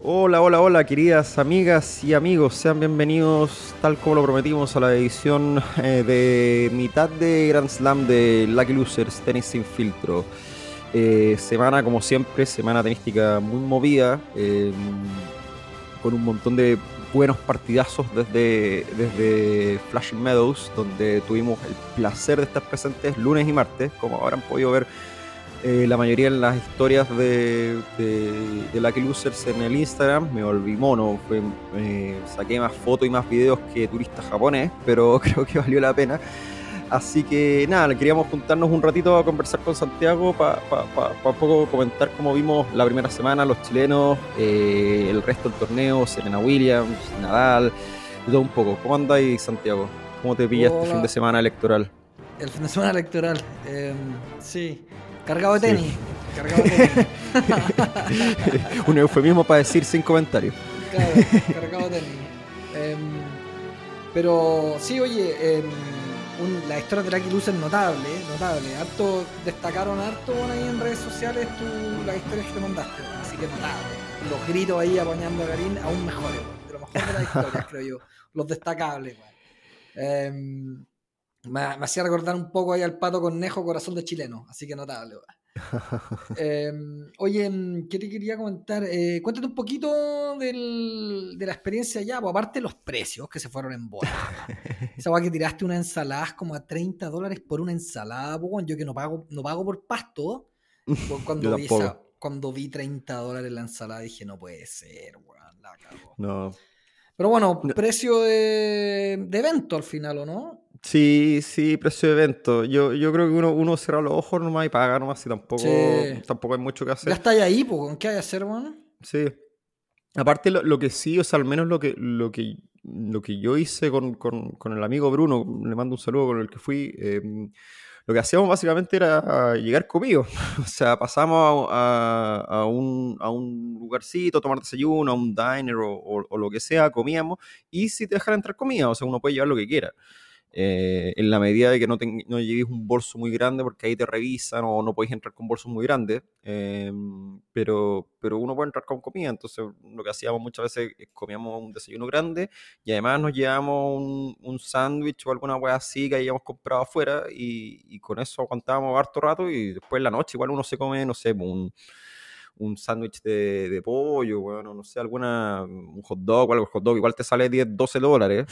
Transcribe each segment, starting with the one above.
Hola, hola, hola, queridas amigas y amigos, sean bienvenidos, tal como lo prometimos, a la edición de mitad de Grand Slam de Lucky Losers Tenis Sin Filtro. Semana, como siempre, semana tenística muy movida, con un montón de buenos partidazos desde Flushing Meadows, donde tuvimos el placer de estar presentes lunes y martes, como habrán podido ver la mayoría en las historias de Lucky Losers en el Instagram. Me volví mono, saqué más fotos y más videos que turista japonés, pero creo que valió la pena. Así que nada, queríamos juntarnos un ratito a conversar con Santiago para un poco comentar cómo vimos la primera semana, los chilenos, el resto del torneo, Serena Williams, Nadal, y todo un poco. ¿Cómo andáis, Santiago? ¿Cómo te pilla este fin de Hola, semana electoral? el fin de semana electoral. Sí, cargado de Sí. tenis. Cargado de tenis. Un eufemismo para decir sin comentarios. Claro, cargado de tenis. Pero sí, oye, la historia de Lucky Loser es notable, notable. Destacaron harto ahí en redes sociales las historias que te mandaste. Así que notable. Los gritos ahí apañando a Karim aún mejores, de lo mejor de las historias, creo yo. Los destacables, weón. Me hacía recordar un poco ahí al Pato Cornejo, corazón de chileno, así que notable. Oye, ¿qué te quería comentar? Cuéntate un poquito de la experiencia allá, pues, aparte de los precios que se fueron en volada. Esa weá que tiraste una ensalada como a $30 por una ensalada, pues, weón. Yo que no pago por pasto, pues, Yo tampoco. cuando vi $30 la ensalada dije, no puede ser, weón, la cago. No. Pero bueno, No. precio de evento al final, ¿o no? Sí, sí, precio de evento. Yo creo que uno cierra los ojos nomás y paga nomás y Sí. tampoco hay mucho que Ya hacer. estáis ahí, pues, ¿con qué hay que hacer, weón? Sí. Aparte lo que sí, o sea, al menos lo que yo hice con el amigo Bruno, le mando un saludo con el que fui, lo que hacíamos básicamente era llegar comido. O sea, pasamos a un lugarcito, tomar desayuno, a un diner o lo que sea, comíamos, y si te dejan entrar comida, o sea, uno puede llevar lo que quiera. En la medida de que no lleves un bolso muy grande, porque ahí te revisan o no podéis entrar con bolsos muy grandes, pero uno puede entrar con comida. Entonces lo que hacíamos muchas veces es comíamos un desayuno grande y además nos llevábamos un sándwich o alguna hueá así que hayamos comprado afuera, y con eso aguantábamos harto rato, y después en la noche igual uno se come, no sé, un sándwich de pollo, bueno, no sé, un hot dog o algo. El hot dog igual te sale $10, $12,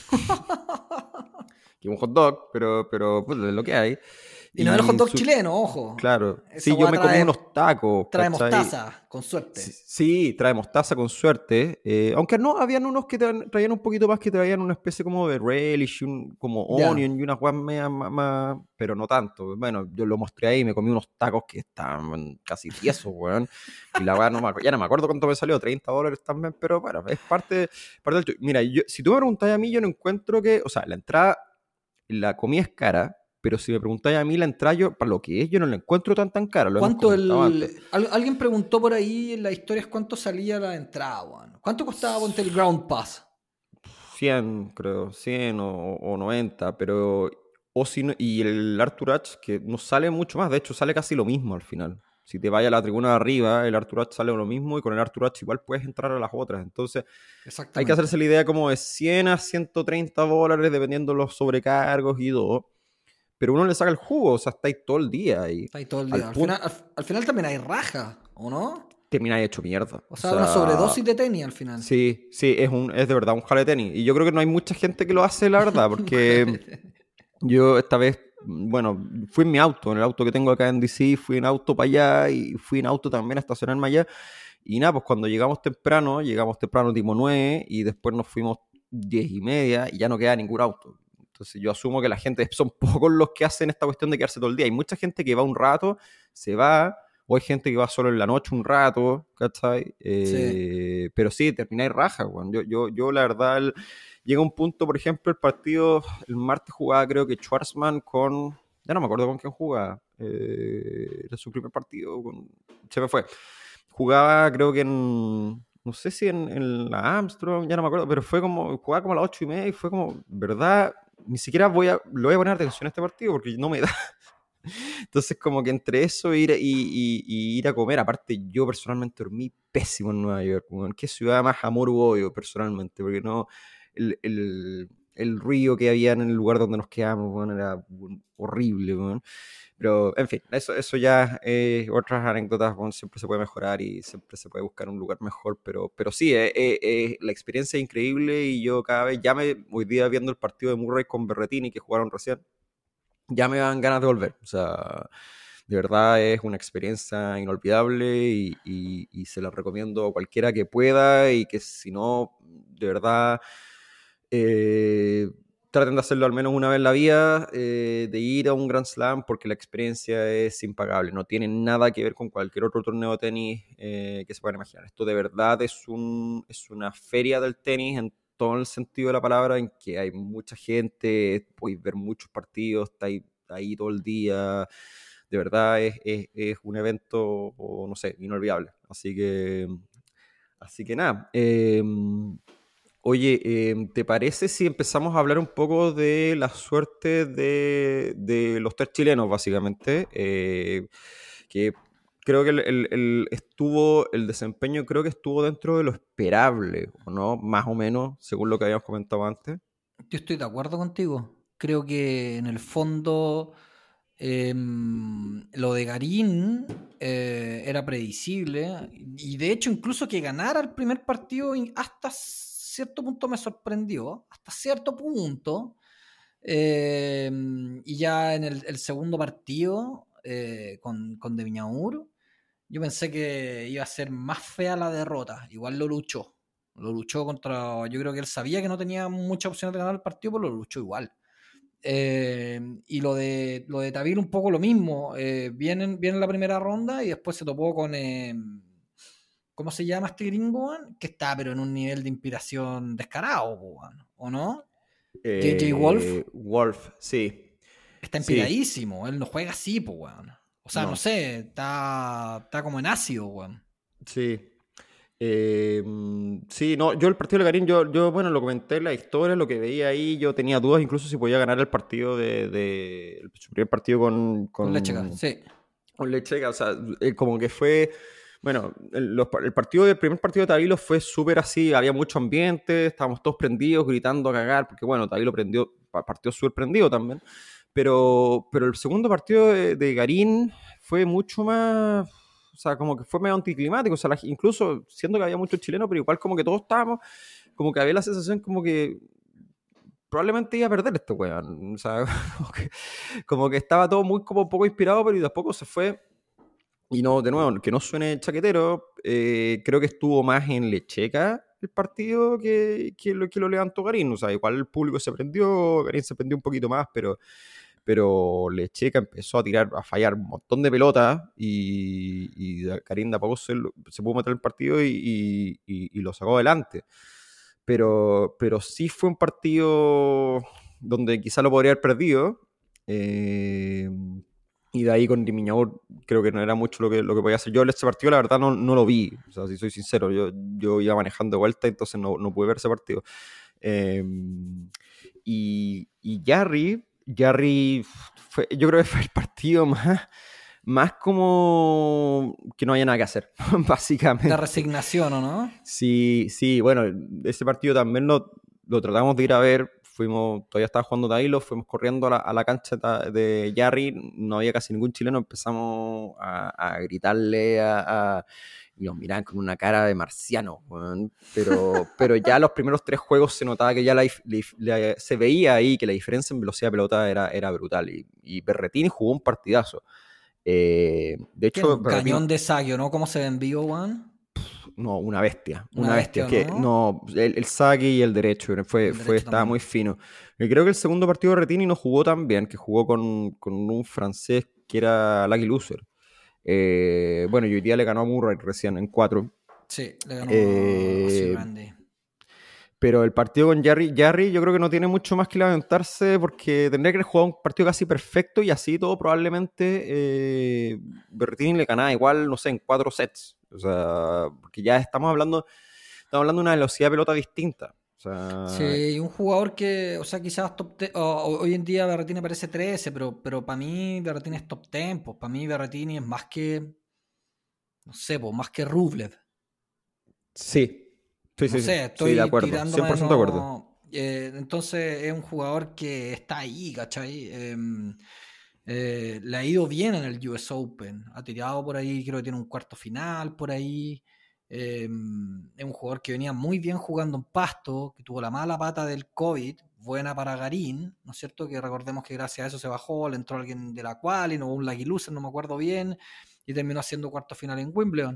que un hot dog, pero pues, es lo que hay. Y no es el hot Y dog chileno, ojo. claro, Esa sí, yo weá me comí trae, unos tacos, trae ¿cachai? mostaza, con suerte. Sí, trae mostaza con suerte. Aunque no, habían unos que traían un poquito más, que traían una especie como de relish, como Ya. onion y unas guas más, pero no tanto. Bueno, yo lo mostré ahí y me comí unos tacos que estaban casi tiesos, weón. Y la weá ya no me acuerdo cuánto me salió, $30 también, pero bueno, es parte del. Mira, si tú me preguntás a mí, yo no encuentro que, o sea, la entrada, la comida es cara, pero si me preguntáis a mí la entrada, para lo que es, yo no la encuentro tan cara, lo hemos ¿Cuánto comentado antes. alguien preguntó por ahí en las historias cuánto salía la entrada, weón? ¿Cuánto costaba, ponte, el Ground Pass? 100, creo, 100 o 90, pero. O si no, y el Arthur Ashe, que no sale mucho más, de hecho sale casi lo mismo al final. Si te vayas a la tribuna de arriba, el Arthur Ashe sale lo mismo, y con el Arthur Ashe igual puedes entrar a las otras. Entonces, hay que Exactamente. hacerse la idea como de $100 a $130, dependiendo los sobrecargos y todo. Pero uno le saca el jugo, o sea, estáis todo el día ahí. Está ahí todo el Al día. Al punto, final, al final también hay raja, ¿o no? termináis hecho mierda. O O sea, una sea, sobredosis de tenis al final. sí, sí, es de verdad un jale de tenis. Y yo creo que no hay mucha gente que lo hace, la verdad, Un jale porque de tenis. yo esta vez, bueno, fui en mi auto, en el auto que tengo acá en DC, fui en auto para allá y fui en auto también a estacionarme allá. Y nada, pues cuando llegamos temprano tipo 9, y después nos fuimos 10:30 y ya no queda ningún auto. Entonces yo asumo que la gente, son pocos los que hacen esta cuestión de quedarse todo el día. Hay mucha gente que va un rato, se va, o hay gente que va solo en la noche un rato, ¿cachai? Sí. Pero sí, termináis raja, weón. Yo la verdad, llega un punto, por ejemplo, el martes jugaba creo que Schwarzman ya no me acuerdo con quién jugaba. Era su primer partido, se me fue. Jugaba creo que no sé si en la Armstrong, ya no me acuerdo, pero jugaba como a las 8:30, y fue como, ¿verdad? Ni siquiera le voy a poner atención a este partido porque no me da. Entonces, como que entre eso y ir a comer, aparte, yo personalmente dormí pésimo en Nueva York, weón. Qué ciudad más amor u odio, personalmente, porque no, el ruido que había en el lugar donde nos quedamos, weón, era horrible, weón. Pero, en fin, eso ya otras anécdotas, bueno, siempre se puede mejorar y siempre se puede buscar un lugar mejor, pero sí, la experiencia es increíble y yo cada vez, hoy día viendo el partido de Murray con Berretini que jugaron recién, ya me dan ganas de volver. O sea, de verdad es una experiencia inolvidable y se la recomiendo a cualquiera que pueda y que si no, de verdad, eh, traten de hacerlo al menos una vez en la vida, de ir a un Grand Slam porque la experiencia es impagable. No tiene nada que ver con cualquier otro torneo de tenis que se puedan imaginar. Esto de verdad es una feria del tenis en todo el sentido de la palabra, en que hay mucha gente, puedes ver muchos partidos, está ahí todo el día. De verdad es un evento, o no sé, inolvidable. Así que nada. Oye, ¿te parece si empezamos a hablar un poco de la suerte de los tres chilenos, básicamente? Que creo que el desempeño creo que estuvo dentro de lo esperable, ¿o no? Más o menos, según lo que habíamos comentado antes. Yo estoy de acuerdo contigo. Creo que en el fondo lo de Garín era predecible y de hecho incluso que ganara el primer partido hasta cierto punto me sorprendió, hasta cierto punto. Y ya en el segundo partido con De Viñaur, yo pensé que iba a ser más fea la derrota. Igual lo luchó contra, yo creo que él sabía que no tenía mucha opción de ganar el partido, pero lo luchó igual. Y lo de Tavil un poco lo mismo. Viene en la primera ronda y después se topó con ¿cómo se llama este gringo, man? Que está pero en un nivel de inspiración descarado, man, ¿o no? JJ Wolf Wolf, sí, está sí, empiradísimo. Él no juega así, pues, weón. O sea, no no, sé, está como en ácido, weón. sí. Sí, no, yo el partido de Garín, yo, bueno, lo comenté en la historia, lo que veía ahí, yo tenía dudas incluso si podía ganar el partido su primer partido con, Con Lecheca, con, sí. con Lecheca, o sea, como que fue, bueno, el primer partido de Tavilo fue súper así, había mucho ambiente, estábamos todos prendidos, gritando a cagar, porque bueno, Tavilo partió súper prendido también, pero el segundo partido de Garín fue mucho más, o sea, como que fue medio anticlimático, o sea, incluso siendo que había muchos chilenos, pero igual como que todos estábamos, como que había la sensación como que probablemente iba a perder este weón, o sea, como que estaba todo muy como un poco inspirado, pero y de a poco se fue. Y no, de nuevo, que no suene chaquetero, creo que estuvo más en Lecheca el partido que lo levantó Garín. O sea, igual el público se prendió, Garín se prendió un poquito más, pero Lecheca empezó a fallar un montón de pelotas y Garín de a poco se pudo meter en el partido y lo sacó adelante. Pero sí fue un partido donde quizá lo podría haber perdido. Eh, y de ahí con Dimiñaur creo que no era mucho lo que podía hacer. Yo este partido la verdad no lo vi, o sea, si soy sincero, yo iba manejando de vuelta, entonces no pude ver ese partido. Eh, y Jarry yo creo que fue el partido más como que no haya nada que hacer, De básicamente. resignación, ¿o no? Sí, sí, bueno, ese partido también lo tratamos de ir a ver. Todavía estaba jugando Dailo, fuimos corriendo a la cancha de Jarry, no había casi ningún chileno, empezamos a gritarle, y nos miraban con una cara de marciano, weón. Pero ya los primeros tres juegos se notaba que ya se veía ahí que la diferencia en velocidad de pelota era brutal, y Berretini jugó un partidazo. De Que era hecho, un Berretini, cañón de saque, ¿no? ¿Cómo se ve en vivo, weón? no, una bestia, Una una bestia. bestia, Es ¿o que no? no, el saque y el derecho El derecho estaba también. muy fino. Y creo que el segundo partido de Retini no jugó tan bien, que jugó con un francés que era Lucky Loser. Bueno, y hoy día le ganó a Murray recién en 4. Sí, le ganó a Sir Eh, Randy. pero el partido con Jarry yo creo que no tiene mucho más que lamentarse porque tendría que haber jugado un partido casi perfecto y así todo probablemente Berrettini le ganaba igual, no sé, en 4 sets. O sea, porque ya estamos hablando de una velocidad de pelota distinta. O sea, Sí, un jugador que, o sea, quizás top 10, hoy en día Berretini parece 13, pero para mí Berretini es top 10, pues para mí Berretini es más que, no sé, pues más que Rublev. sí, sí, No sí, sí, sé, sí, de estoy acuerdo, tirándome, 100% de acuerdo. no. Entonces es un jugador que está ahí, ¿cachai? Le ha ido bien en el US Open. Ha tirado por ahí, creo que tiene un cuarto final por ahí. Es un jugador que venía muy bien jugando en Pasto, que tuvo la mala pata del COVID, buena para Garín, ¿no es cierto? Que recordemos que gracias a eso se bajó, le entró alguien de la quali, no hubo un Lucky Loser, no me acuerdo bien, y terminó haciendo cuarto final en Wimbledon.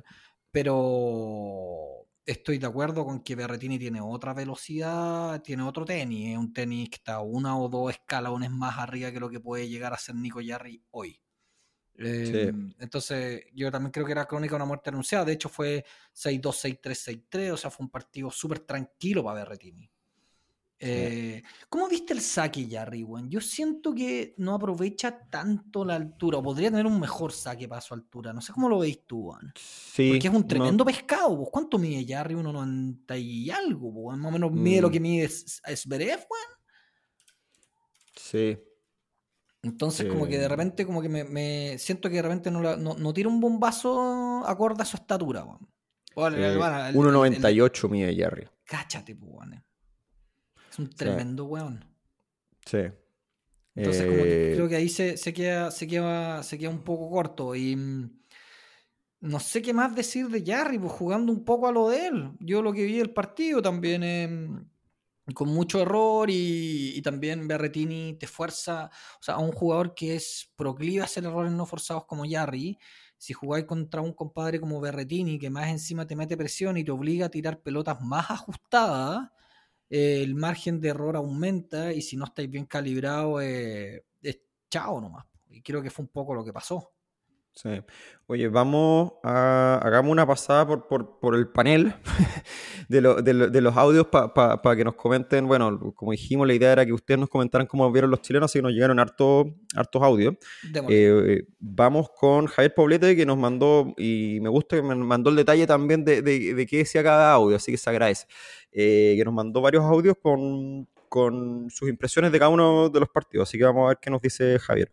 Pero estoy de acuerdo con que Berretini tiene otra velocidad, tiene otro tenis, es un tenis que está una o dos escalones más arriba que lo que puede llegar a ser Nico Jarry hoy. Sí, Entonces, yo también creo que era crónica de una muerte anunciada. De hecho, fue 6-2, 6-3, 6-3. O sea, fue un partido súper tranquilo para Berretini. sí. ¿Cómo viste el saque, Jarry, weón? Yo siento que no aprovecha tanto la altura, o podría tener un mejor saque para su altura. No sé cómo lo veis tú, weón. Porque es Sí, un no, tremendo pescado, pues. ¿Cuánto mide Jarry? 1,90 y algo, pues. Más o menos mide lo mm, que mide Zverev, weón. sí, Entonces, como que de eh, repente, como que me siento que de repente no tira un bombazo acorde a su estatura, weón. O bueno, 1,98 mide Jerry. cáchate, pues, weón. Es un Sí, tremendo weón. sí. Entonces, como que Eh, creo que ahí se queda un poco corto. Y no sé qué más decir de Jarry, pues jugando un poco a lo de él. Yo lo que vi del partido también, con mucho error, y también Berretini te fuerza, o sea, a un jugador que es proclive a hacer errores no forzados como Jarry. Si jugáis contra un compadre como Berretini, que más encima te mete presión y te obliga a tirar pelotas más ajustadas, el margen de error aumenta, y si no estáis bien calibrados, es chao nomás. Y creo que fue un poco lo que pasó. sí. Oye, hagamos una pasada por el panel de los audios para que nos comenten. Bueno, como dijimos, la idea era que ustedes nos comentaran cómo vieron los chilenos, así que nos llegaron hartos audios. Démosle. Vamos con Javier Poblete, que nos mandó, y me gusta que me mandó el detalle también de qué decía cada audio, así que se agradece. Que nos mandó varios audios con sus impresiones de cada uno de los partidos, así que vamos a ver qué nos dice Javier.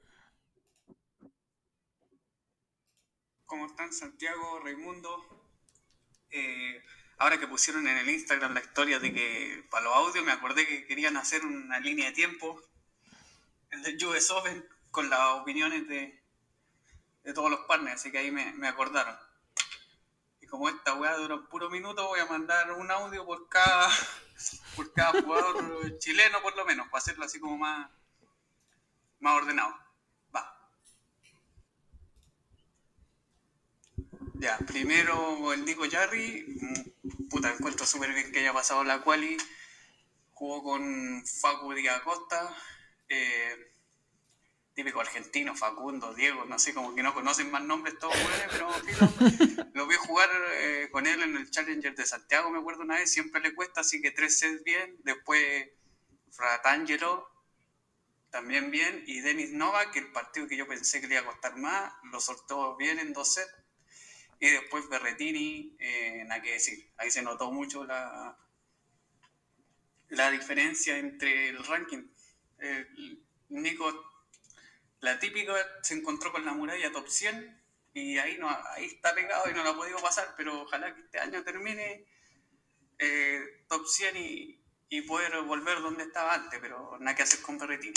¿Cómo están, Santiago, Raimundo? Eh, Ahora que pusieron en el Instagram la historia de que para los audios, me acordé que querían hacer una línea de tiempo, el del US Open, con las opiniones de todos los partners, así que ahí me acordaron. Y como esta weá dura un puro minuto, voy a mandar un audio por cada jugador chileno, por lo menos, para hacerlo así como más ordenado. Va. Ya, primero el Nico Jarry, puta, encuentro súper bien que haya pasado la quali. Jugó con Facu Díaz Costa, típico argentino, Facundo, Diego, no sé, como que no conocen más nombres todos, güeyes, pero filo, lo vi jugar con él en el Challenger de Santiago, me acuerdo una vez, siempre le cuesta, así que 3 sets bien. Después Fratangelo también bien, y Denis Nova, que el partido que yo pensé que le iba a costar más, lo soltó bien en 2 sets. Y después Berretini, nada que decir, ahí se notó mucho la diferencia entre el ranking. Nico, la típica, se encontró con la muralla top 100 y ahí, no, ahí está pegado y no la ha podido pasar, pero ojalá que este año termine top 100 y poder volver donde estaba antes, pero nada que hacer con Berretini.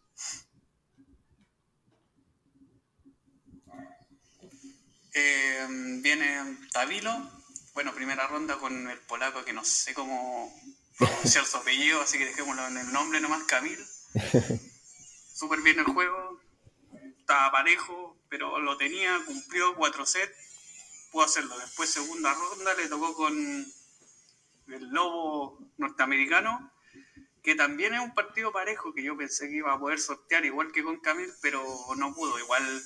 Viene Tavilo, bueno, primera ronda con el polaco que no sé cómo pronunciar su apellido, así que dejémoslo en el nombre nomás, Camil. Súper bien el juego, estaba parejo, pero lo tenía, cumplió 4 sets, pudo hacerlo. Después, segunda ronda, le tocó con el lobo norteamericano, que también es un partido parejo, que yo pensé que iba a poder sortear igual que con Camil, pero no pudo. Igual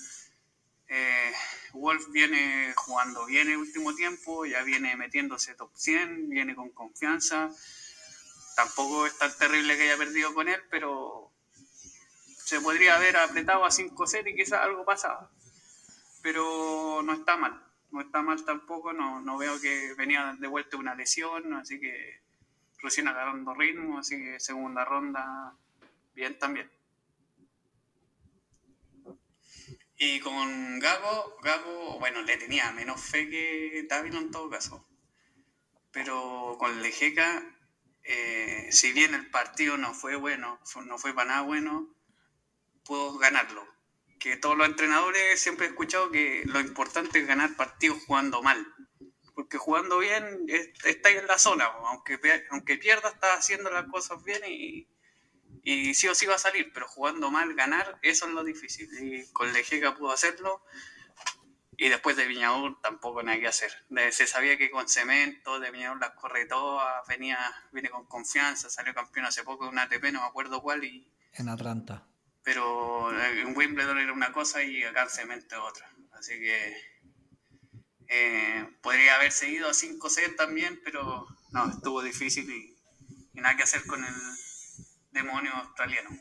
Wolf viene jugando bien el último tiempo, ya viene metiéndose top 100, viene con confianza. Tampoco es tan terrible que haya perdido con él, pero se podría haber apretado a 5 sets y quizás algo pasaba. Pero no está mal tampoco, no veo que venía de vuelta una lesión, así que recién agarrando ritmo, así que segunda ronda, bien también. Y con Gago, bueno, le tenía menos fe que Dávila en todo caso. Pero con Lejeca, si bien el partido no fue bueno, no fue para nada bueno, pudo ganarlo. Que todos los entrenadores siempre he escuchado que lo importante es ganar partidos jugando mal. Porque jugando bien está en la zona, aunque pierda, está haciendo las cosas bien y sí o sí va a salir, pero jugando mal, ganar, eso es lo difícil. Y con Lejeca pudo hacerlo. Y después de Viñador tampoco nada que hacer. Se sabía que con Cemento, de Viñador las corre todas, viene con confianza, salió campeón hace poco de una ATP, no me acuerdo cuál. En Atlanta. Pero en Wimbledon era una cosa y acá en Cemento es otra. Así que podría haber seguido a 5-6 también, pero no, estuvo difícil y nada que hacer con el demonio australiano.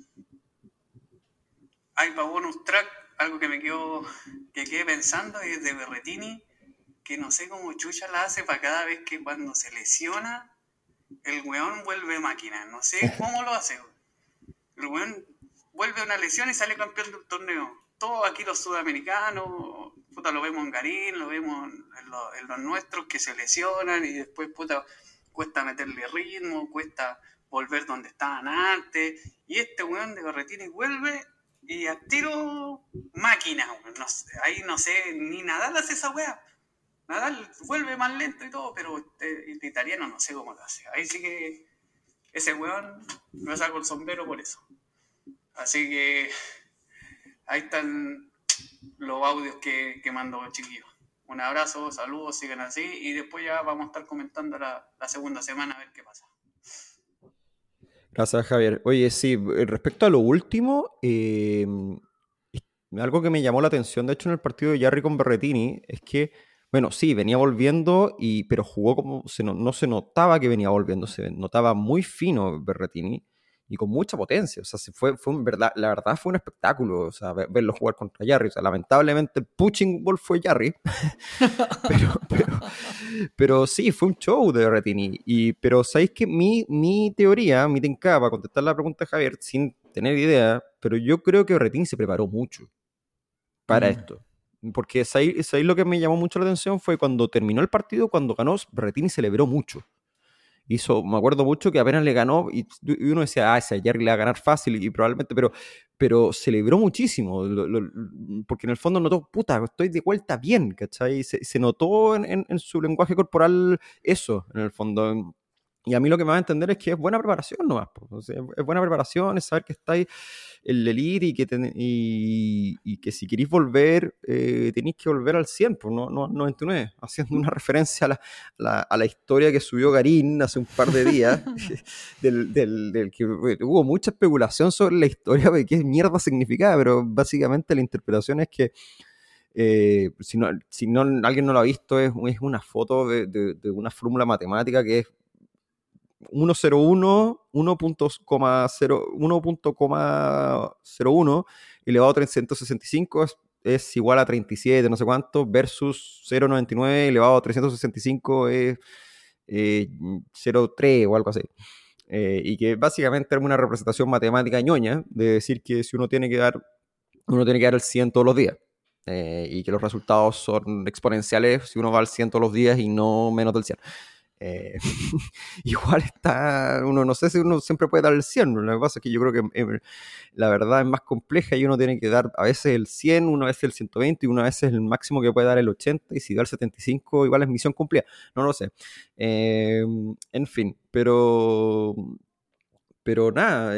Hay para bonus track, algo que quedé pensando es de Berretini, que no sé cómo chucha la hace para cada vez que cuando se lesiona, el weón vuelve máquina. No sé cómo lo hace. El weón vuelve a una lesión y sale campeón del torneo. Todos aquí los sudamericanos, puta, lo vemos en Garín, lo vemos en los nuestros que se lesionan y después, puta, cuesta meterle ritmo, cuesta volver donde estaban antes. Y este weón de Berretini vuelve y a tiro máquina, no sé, ahí no sé, ni Nadal hace esa weá. Nadal vuelve más lento y todo, pero el italiano no sé cómo lo hace. Ahí sí que ese weón me saco el sombrero por eso. Así que ahí están los audios que mando, chiquillos. Un abrazo, saludos, sigan así y después ya vamos a estar comentando la segunda semana a ver qué pasa. Gracias, Javier. Oye, sí, respecto a lo último, algo que me llamó la atención, de hecho, en el partido de Jarry con Berretini, es que, bueno, sí, venía volviendo, pero jugó como, no se notaba que venía volviendo, se notaba muy fino Berretini y con mucha potencia. O sea, la verdad fue un espectáculo, o sea, verlo jugar contra Jarry. O sea, lamentablemente el punching ball fue Jarry, pero sí, fue un show de Berretini. Pero sabéis que mi teoría, mi tencada, para contestar la pregunta de Javier, sin tener idea, pero yo creo que Berretini se preparó mucho para esto. Porque ¿sabéis lo que me llamó mucho la atención? Fue cuando terminó el partido, cuando ganó, Berretini celebró mucho. Me acuerdo mucho que apenas le ganó y uno decía, ese Jarry le va a ganar fácil y probablemente, pero celebró muchísimo, porque en el fondo notó, puta, estoy de vuelta bien, ¿cachai? Se notó en su lenguaje corporal eso, en el fondo. Y a mí lo que me va a entender es que es buena preparación nomás. O sea, es buena preparación, es saber que estáis en el elite y que si queréis volver, tenéis que volver al 100, pues, no al 99, haciendo una referencia a la historia que subió Garín hace un par de días, del que hubo mucha especulación sobre la historia de qué mierda significaba, pero básicamente la interpretación es que si no alguien no lo ha visto, es una foto de una fórmula matemática que es 1,01, 1.01 elevado a 365 es igual a 37, no sé cuánto, versus 0,99 elevado a 365 es 0,3 o algo así. Y que básicamente es una representación matemática ñoña de decir que si uno tiene que dar el 100 todos los días. Y que los resultados son exponenciales si uno va al 100 todos los días y no menos del 100. Igual no sé si uno siempre puede dar el 100, lo que pasa es que yo creo que la verdad es más compleja y uno tiene que dar a veces el 100, una vez el 120 y una vez el máximo que puede dar el 80 y si da el 75 igual es misión cumplida, no lo sé. En fin, pero nada,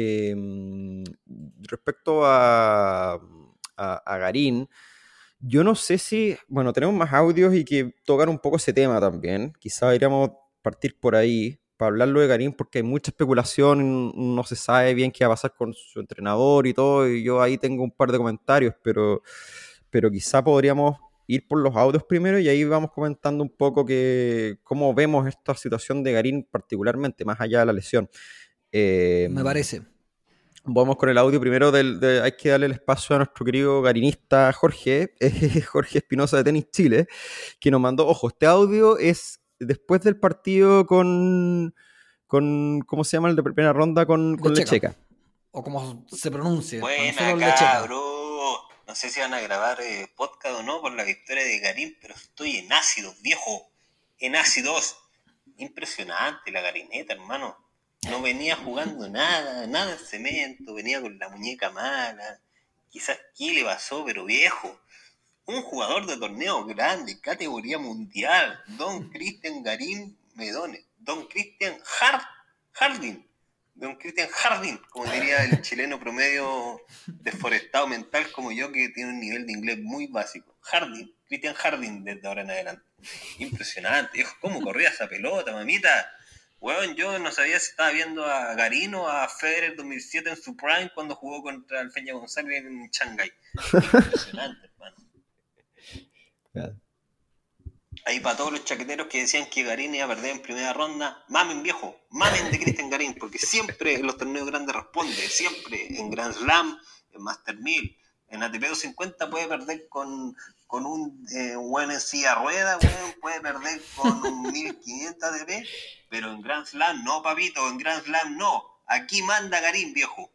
respecto a Garín, yo no sé si, bueno, tenemos más audios y que tocar un poco ese tema también. Quizá deberíamos partir por ahí para hablarlo de Garín porque hay mucha especulación, no se sabe bien qué va a pasar con su entrenador y todo, y yo ahí tengo un par de comentarios, pero quizá podríamos ir por los audios primero y ahí vamos comentando un poco cómo vemos esta situación de Garín particularmente, más allá de la lesión. Me parece. Vamos con el audio primero hay que darle el espacio a nuestro querido garinista Jorge Espinosa de Tenis Chile, que nos mandó, ojo, este audio es después del partido con ¿cómo se llama el de primera ronda? Con Lecheca. O como se pronuncie. Buena, cabrón. No sé si van a grabar podcast o no por la victoria de Garín, pero estoy en ácidos, viejo. En ácidos. Impresionante la Garineta, hermano. No venía jugando nada en cemento, venía con la muñeca mala. Quizás qué le pasó, pero viejo. Un jugador de torneo grande, categoría mundial, Don Cristian Garín Medone, Don Cristian Harding, como diría el chileno promedio desforestado mental como yo, que tiene un nivel de inglés muy básico. Cristian Harding desde ahora en adelante. Impresionante, cómo corría esa pelota, mamita. Bueno, yo no sabía si estaba viendo a Garín o a Federer 2007 en su prime cuando jugó contra el Feña González en Shanghái. Impresionante, hermano. Ahí para todos los chaqueteros que decían que Garín iba a perder en primera ronda, mamen, viejo, mamen de Cristian Garín, porque siempre en los torneos grandes responde, siempre en Grand Slam, en Master 1000, en ATP 250 puede perder con un buen en silla rueda, puede perder con un 1500 ATP, pero en Grand Slam no, papito, en Grand Slam no, aquí manda Garín, viejo.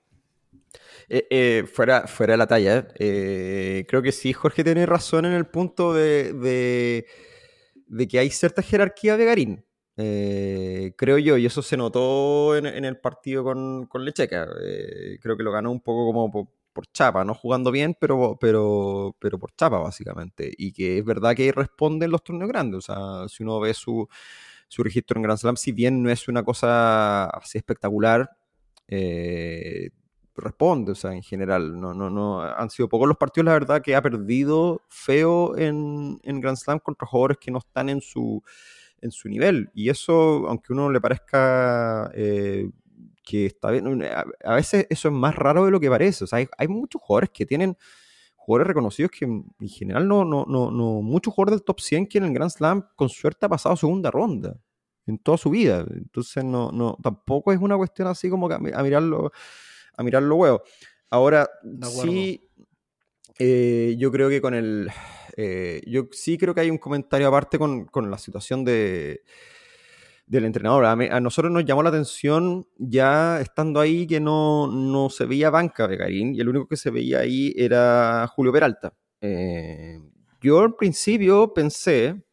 Fuera de la talla, creo que sí, Jorge tiene razón en el punto de que hay cierta jerarquía de Garín, creo yo, y eso se notó en el partido con Lecheca. Creo que lo ganó un poco como por chapa, no jugando bien, pero por chapa básicamente, y que es verdad que responde en los torneos grandes. O sea, si uno ve su registro en Grand Slam, si bien no es una cosa así espectacular, responde, o sea, en general. No, han sido pocos los partidos, la verdad, que ha perdido feo en Grand Slam contra jugadores que no están en su nivel. Y eso, aunque a uno le parezca que está bien, a veces eso es más raro de lo que parece. O sea, hay muchos jugadores que tienen jugadores reconocidos que en general no muchos jugadores del top 100 que en el Grand Slam con suerte ha pasado segunda ronda en toda su vida. Entonces tampoco es una cuestión así como que a mirarlo huevo. Ahora, sí, yo creo que yo sí creo que hay un comentario aparte con la situación del entrenador. A nosotros nos llamó la atención ya estando ahí que no se veía banca de Garín, y el único que se veía ahí era Julio Peralta. Yo al principio pensé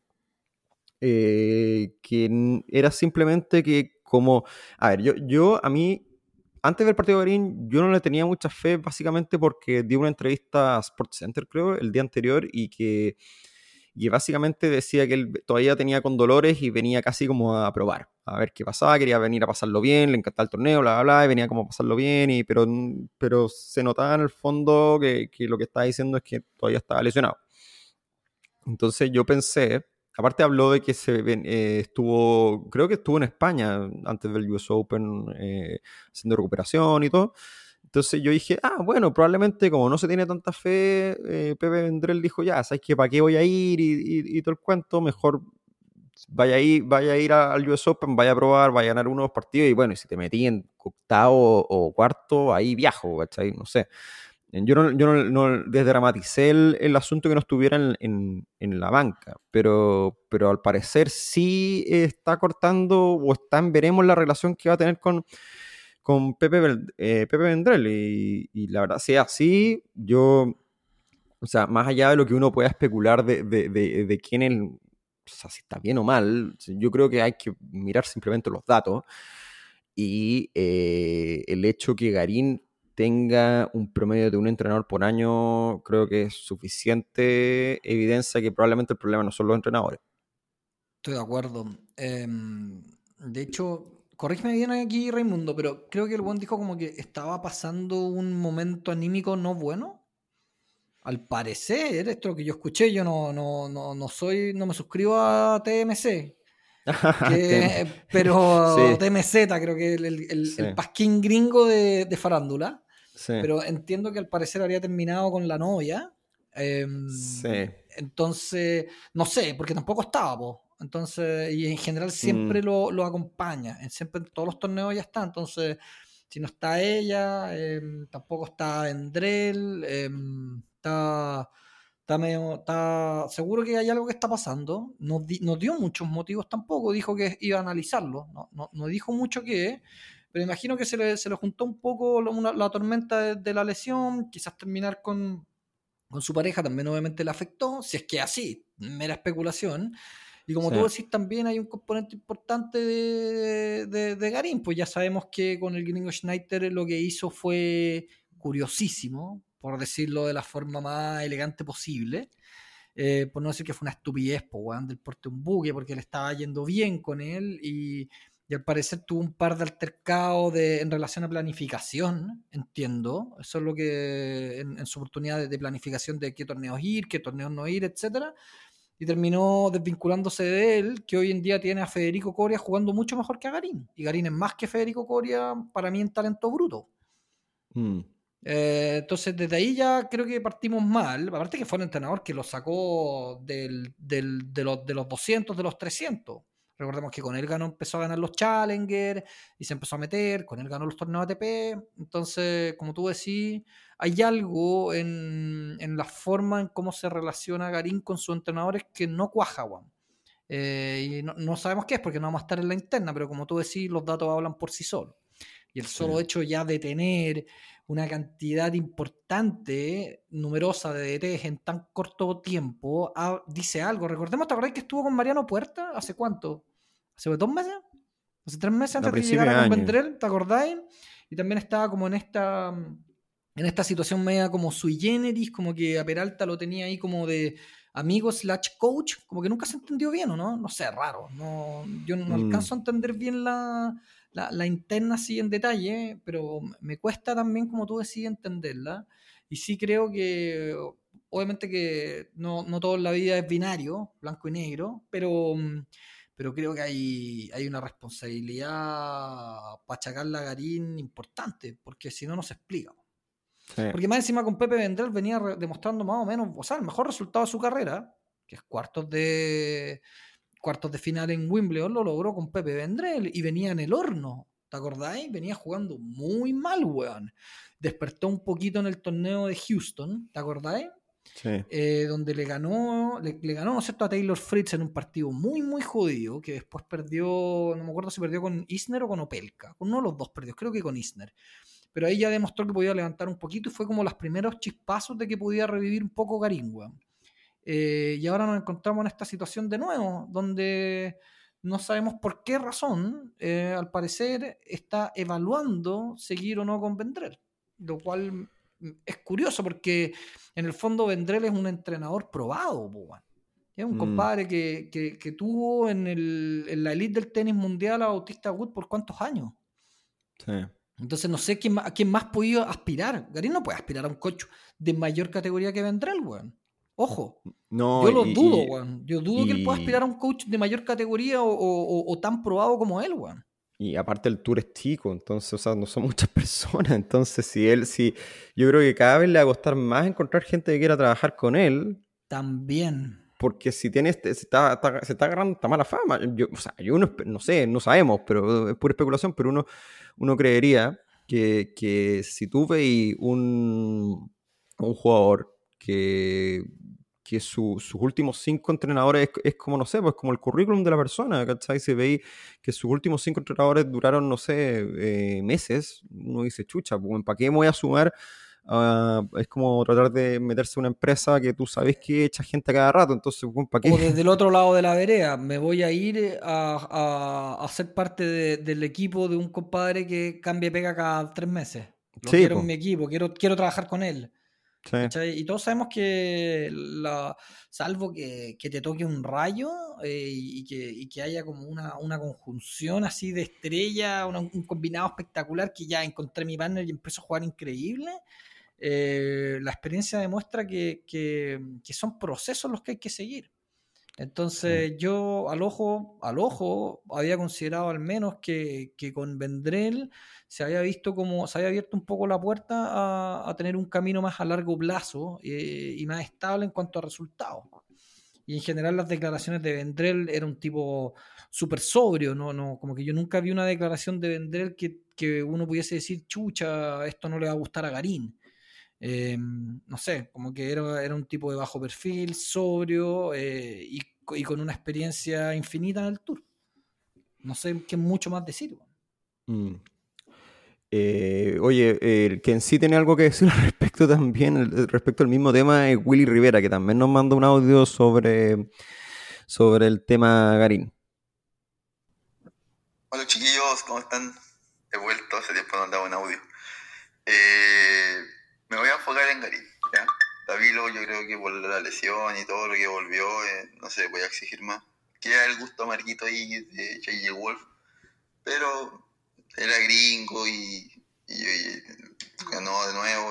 que era simplemente que como... A ver, a mí, antes del partido de Garín, yo no le tenía mucha fe, básicamente porque dio una entrevista a SportsCenter, creo, el día anterior, y que básicamente decía que él todavía tenía con dolores y venía casi como a probar, a ver qué pasaba, quería venir a pasarlo bien, le encantaba el torneo, bla, bla, bla, y venía como a pasarlo bien, pero se notaba en el fondo que lo que estaba diciendo es que todavía estaba lesionado. Entonces yo pensé, aparte habló de que creo que estuvo en España antes del US Open haciendo recuperación y todo. Entonces yo dije, bueno, probablemente como no se tiene tanta fe, Pepe Vendrell dijo, ya, ¿sabes qué? ¿Para qué voy a ir? Y todo el cuento, mejor vaya a ir al US Open, vaya a probar, vaya a ganar unos partidos, y bueno, y si te metí en octavo o cuarto, ahí viajo, ¿cachai? No sé. Yo no desdramaticé el asunto que no estuviera en la banca, pero al parecer sí está cortando o veremos la relación que va a tener con Pepe Vendrell, y la verdad, si es así, o sea, más allá de lo que uno pueda especular de quién es, o sea, si está bien o mal, yo creo que hay que mirar simplemente los datos, y el hecho que Garín tenga un promedio de un entrenador por año, creo que es suficiente evidencia que probablemente el problema no son los entrenadores. Estoy de acuerdo. De hecho, corrígeme bien aquí, Raimundo, pero creo que el buen dijo como que estaba pasando un momento anímico no bueno. Al parecer, esto es lo que yo escuché, yo no me suscribo a TMC. Pero sí. TMZ creo que el pasquín gringo de farándula. Sí. Pero entiendo que al parecer habría terminado con la novia. Sí. Entonces, no sé, porque tampoco estaba, po. Entonces, y en general siempre lo acompaña. Siempre en todos los torneos ya está. Entonces, si no está ella, tampoco está Vendrell, está Está seguro que hay algo que está pasando. Nos dio muchos motivos tampoco. Dijo que iba a analizarlo. No dijo mucho qué, pero imagino que se le juntó un poco la tormenta de la lesión. Quizás terminar con su pareja también obviamente le afectó. Si es que así, mera especulación. Y como tú decís, también hay un componente importante de Garín. Pues ya sabemos que con el gringo Schneider lo que hizo fue curiosísimo, por decirlo de la forma más elegante posible. Por no decir que fue una estupidez, pues, weón, del porte un buque, porque le estaba yendo bien con él y al parecer tuvo un par de altercados en relación a planificación, entiendo. Eso es lo que en su oportunidad de planificación de qué torneos ir, qué torneos no ir, etcétera. Y terminó desvinculándose de él, que hoy en día tiene a Federico Coria jugando mucho mejor que a Garín. Y Garín es más que Federico Coria para mí en talento bruto. Entonces desde ahí ya creo que partimos mal. Aparte que fue un entrenador que lo sacó de los 200, de los 300. Recordemos que con él empezó a ganar los Challenger y se empezó a meter, con él ganó los torneos ATP. Entonces, como tú decís, hay algo en la forma en cómo se relaciona Garín con sus entrenadores que no cuaja, Juan. Y no sabemos qué es porque no vamos a estar en la interna, pero como tú decís, los datos hablan por sí solos. Y el solo hecho ya de tener una cantidad importante, numerosa de DTs en tan corto tiempo, dice algo. Recordemos, ¿te acordás que estuvo con Mariano Puerta? ¿Hace cuánto? ¿Hace 2 meses? ¿Hace 3 meses antes de llegar a con Vendrell? ¿Te acordáis? Y también estaba como en esta situación media como sui generis, como que a Peralta lo tenía ahí como de amigo / coach, como que nunca se entendió bien, ¿o no? No sé, raro. Yo no alcanzo a entender bien la interna así en detalle, pero me cuesta también, como tú decís, entenderla. Y sí creo que, obviamente que no todo en la vida es binario, blanco y negro, pero creo que hay una responsabilidad para achacarla a Garín importante, porque si no, no se explica. Sí. Porque más encima con Pepe Vendrell venía demostrando más o menos, o sea, el mejor resultado de su carrera, que es cuartos de final en Wimbledon, lo logró con Pepe Vendrell y venía en el horno, ¿te acordáis? Venía jugando muy mal, weón. Despertó un poquito en el torneo de Houston, ¿te acordáis? Sí. Donde le ganó, ¿no es cierto?, a Taylor Fritz en un partido muy, muy jodido, que después perdió, no me acuerdo si perdió con Isner o con Opelka, con uno de los dos perdió, creo que con Isner. Pero ahí ya demostró que podía levantar un poquito y fue como los primeros chispazos de que podía revivir un poco Garín, weón. Y ahora nos encontramos en esta situación de nuevo, donde no sabemos por qué razón, al parecer, está evaluando seguir o no con Vendrell, lo cual es curioso porque en el fondo Vendrell es un entrenador probado, weón. Es un compadre que tuvo en la elite del tenis mundial a Bautista Agut por cuántos años. Sí. Entonces no sé a quién más podía aspirar. Garín no puede aspirar a un coach de mayor categoría que Vendrell, weón. Ojo, no, yo lo dudo, weón. Yo dudo que él pueda aspirar a un coach de mayor categoría o tan probado como él, weón. Y aparte el tour es chico, entonces, o sea, no son muchas personas. Entonces, yo creo que cada vez le va a costar más encontrar gente que quiera trabajar con él. También. Porque si tiene se está agarrando esta mala fama. No sé, no sabemos, pero es pura especulación, pero uno creería que si tú veis un jugador que sus últimos 5 entrenadores es como, no sé, pues como el currículum de la persona, ¿cachai? Si veis que sus últimos 5 entrenadores duraron, no sé, meses, uno dice, chucha, pues, ¿para qué me voy a sumar? Es como tratar de meterse a una empresa que tú sabes que echa gente a cada rato, entonces, ¿para qué? O desde el otro lado de la vereda, me voy a ir a ser parte del equipo de un compadre que cambie pega cada 3 meses. Lo quiero en mi equipo, quiero trabajar con él. Sí. Y todos sabemos que salvo que te toque un rayo y que haya como una conjunción así de estrella, un combinado espectacular, que ya encontré mi partner y empiezo a jugar increíble. La experiencia demuestra que son procesos los que hay que seguir. Entonces yo al ojo había considerado al menos que con Vendrell se había abierto un poco la puerta a tener un camino más a largo plazo y más estable en cuanto a resultados. Y en general las declaraciones de Vendrell era un tipo súper sobrio, no, como que yo nunca vi una declaración de Vendrell que uno pudiese decir, chucha, esto no le va a gustar a Garín. No sé, como que era un tipo de bajo perfil, sobrio, y con una experiencia infinita en el tour. No sé qué mucho más decir. Mm. Oye, el que en sí tiene algo que decir al respecto también, respecto al mismo tema, es Willy Rivera, que también nos mandó un audio sobre el tema Garín. Hola chiquillos, ¿cómo están? He vuelto, hace tiempo no andaba en audio. Me voy a enfocar en Garín, ¿ya? Davilo, yo creo que por la lesión y todo lo que volvió, no se le voy a exigir más. Queda el gusto amarguito ahí de J.J. Wolf, pero era gringo y ganó de nuevo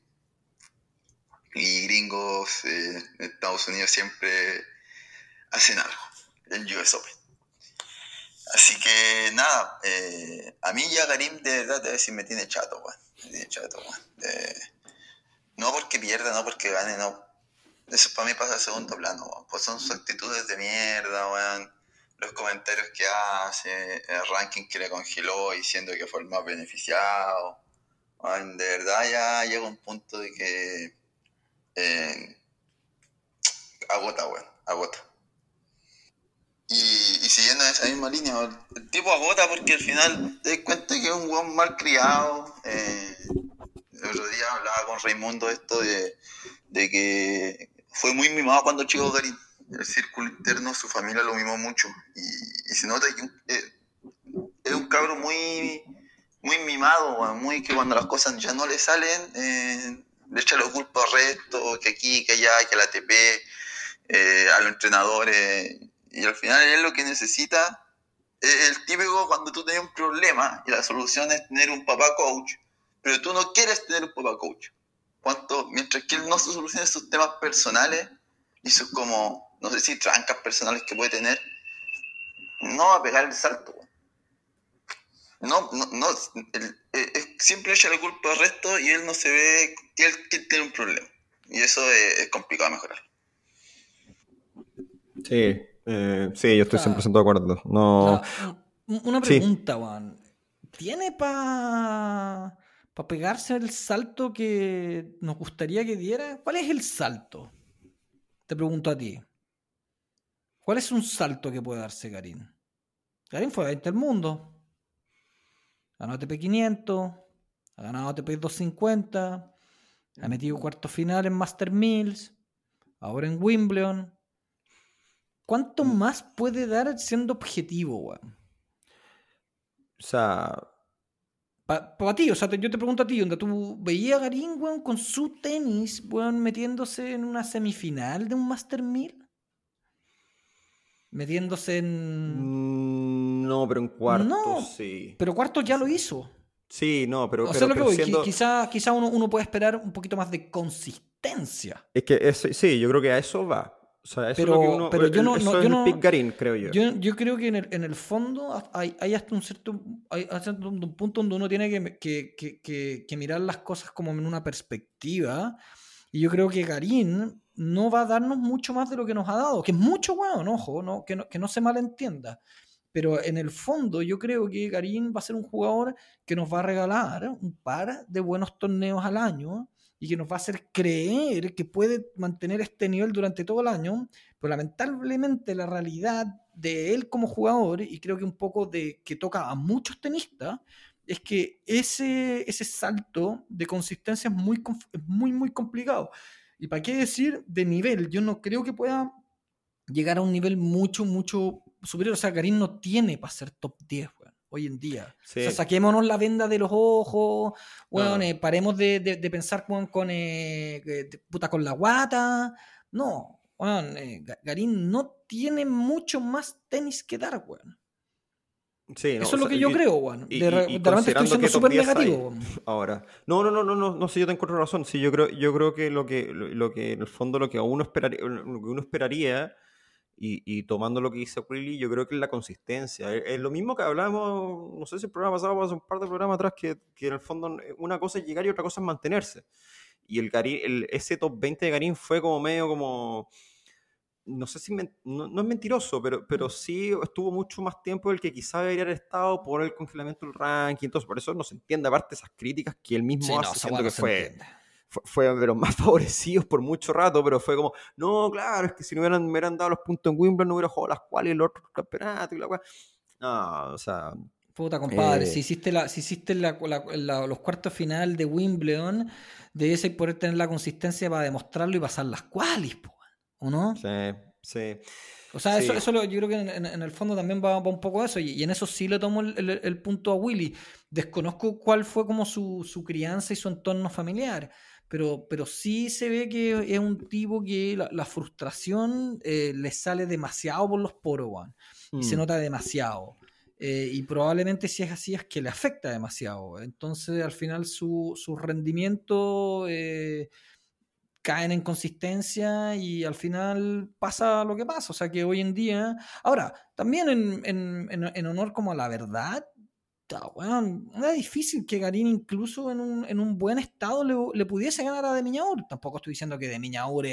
y gringos en Estados Unidos siempre hacen algo, el US Open. Así que nada, a mí ya Karim de verdad te voy a decir, me tiene chato, weón. Me tiene chato, weón. No porque pierda, no porque gane, no. Eso para mí pasa a segundo plano, weón. Pues son sus actitudes de mierda, weón. Los comentarios que hace, el ranking que le congeló diciendo que fue el más beneficiado. Weón, de verdad ya llega un punto de que agota, weón, agota. Y siguiendo en esa misma línea, el tipo agota porque al final te das cuenta que es un weón mal criado. El otro día hablaba con Raimundo esto de que fue muy mimado cuando chico Garín. El círculo interno, su familia lo mimó mucho. Y se nota que es un cabro muy, muy mimado, weón, muy que cuando las cosas ya no le salen, le echa la culpa al resto, que aquí, que allá, que la ATP, a los entrenadores. Y al final él lo que necesita es el típico cuando tú tienes un problema y la solución es tener un papá coach, pero tú no quieres tener un papá coach. Mientras que él no se solucione sus temas personales y sus como, no sé si trancas personales que puede tener, no va a pegar el salto. No, siempre echa la culpa al resto y él no se ve que él tiene un problema. Y eso es complicado de mejorar. Sí, yo estoy 100% de acuerdo. No, una pregunta, Juan. ¿Tiene para pegarse el salto que nos gustaría que diera? ¿Cuál es el salto? Te pregunto a ti. ¿Cuál es un salto que puede darse Garín? Garín fue a 20 del mundo. Ganó ATP 500. Ha ganado ATP 250. Ha metido cuarto final en Master Mills. Ahora en Wimbledon. ¿Cuánto más puede dar siendo objetivo, weón? O sea... Para ti, o sea, yo te pregunto a ti, donde tú veías a Garín, weón, con su tenis, weón, metiéndose en una semifinal de un Master 1000. Metiéndose en... No, pero en cuartos, no, sí. Pero cuartos ya lo hizo. Sí, no, pero... O sea, lo que voy, siendo... quizá uno puede esperar un poquito más de consistencia. Es que sí, yo creo que a eso va. O sea, eso es lo que uno... Pero yo no... Eso es el Pick Garín, creo yo. Yo creo que en el fondo hay hasta un cierto un punto donde uno tiene que mirar las cosas como en una perspectiva. Y yo creo que Garín no va a darnos mucho más de lo que nos ha dado. Que es mucho, weón, ojo, ¿no? Que no se malentienda. Pero en el fondo yo creo que Garín va a ser un jugador que nos va a regalar un par de buenos torneos al año y que nos va a hacer creer que puede mantener este nivel durante todo el año, pero lamentablemente la realidad de él como jugador, y creo que un poco de que toca a muchos tenistas, es que ese salto de consistencia es muy complicado. Y para qué decir de nivel, yo no creo que pueda llegar a un nivel mucho superior. O sea, Garín no tiene para ser top 10, weón, hoy en día. Sí. O sea, saquémonos la venda de los ojos, weón, paremos de pensar, weón, con la guata. No, weón, Garín no tiene mucho más tenis que dar, weón. Sí, no, eso es lo que yo creo, weón. Y de repente estoy siendo súper negativo. Ahora. No, sí, yo te encuentro razón. Sí, yo creo que lo que en el fondo lo que uno esperaría y tomando lo que dice Willy, yo creo que es la consistencia. Es lo mismo que hablábamos, no sé si el programa pasado o hace un par de programas atrás, que en el fondo una cosa es llegar y otra cosa es mantenerse. Y ese top 20 de Garín fue como medio como... No sé si no es mentiroso, pero sí estuvo mucho más tiempo del que quizá debería haber estado por el congelamiento del ranking. Entonces, por eso no se entiende, aparte esas críticas que él mismo hace, siendo que fue de los más favorecidos por mucho rato, pero fue como, no, claro, es que si no me hubieran dado los puntos en Wimbledon, no hubiera jugado las cuales el otro campeonato y la cual. No, o sea. Puta, compadre, si hiciste los cuartos final de Wimbledon, debes poder tener la consistencia para demostrarlo y pasar las qualis, po, ¿o no? Sí, sí. O sea, Sí. yo creo que en el fondo también va un poco a eso, y en eso sí le tomo el punto a Willy. Desconozco cuál fue como su crianza y su entorno familiar, pero sí se ve que es un tipo que la frustración le sale demasiado por los poros, weón, y se nota demasiado. Y probablemente si es así es que le afecta demasiado. Entonces al final su rendimiento caen en consistencia y al final pasa lo que pasa. O sea que hoy en día, ahora, también en honor como a la verdad, weón, era difícil que Garín incluso en un buen estado le pudiese ganar a De Miñaur. Tampoco estoy diciendo que De Miñaur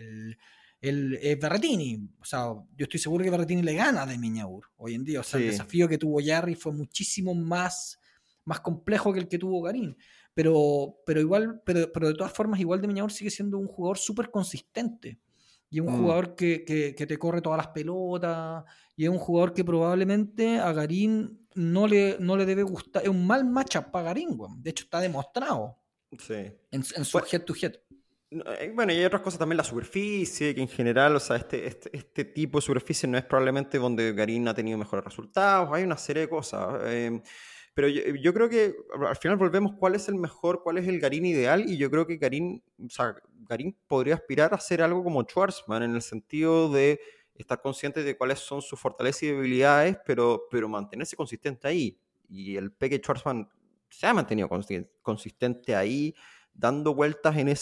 es Berretini. O sea, yo estoy seguro que Berretini le gana a De Miñaur hoy en día. O sea, Sí. el desafío que tuvo Jarry fue muchísimo más complejo que el que tuvo Garín. Pero de todas formas, igual De Miñaur sigue siendo un jugador súper consistente. Y es un jugador que te corre todas las pelotas. Y es un jugador que probablemente a Garín no le debe gustar. Es un mal matchup para Garín, weón. De hecho, está demostrado. Sí. En su head-to-head. Bueno, y hay otras cosas también, la superficie, que en general, o sea, este tipo de superficie no es probablemente donde Garín ha tenido mejores resultados, hay una serie de cosas. Pero yo creo que al final volvemos cuál es el Garín ideal, y yo creo que Garín podría aspirar a ser algo como Schwartzman, en el sentido de estar consciente de cuáles son sus fortalezas y debilidades, pero mantenerse consistente ahí. Y el Peque Schwartzman se ha mantenido consistente ahí, dando vueltas en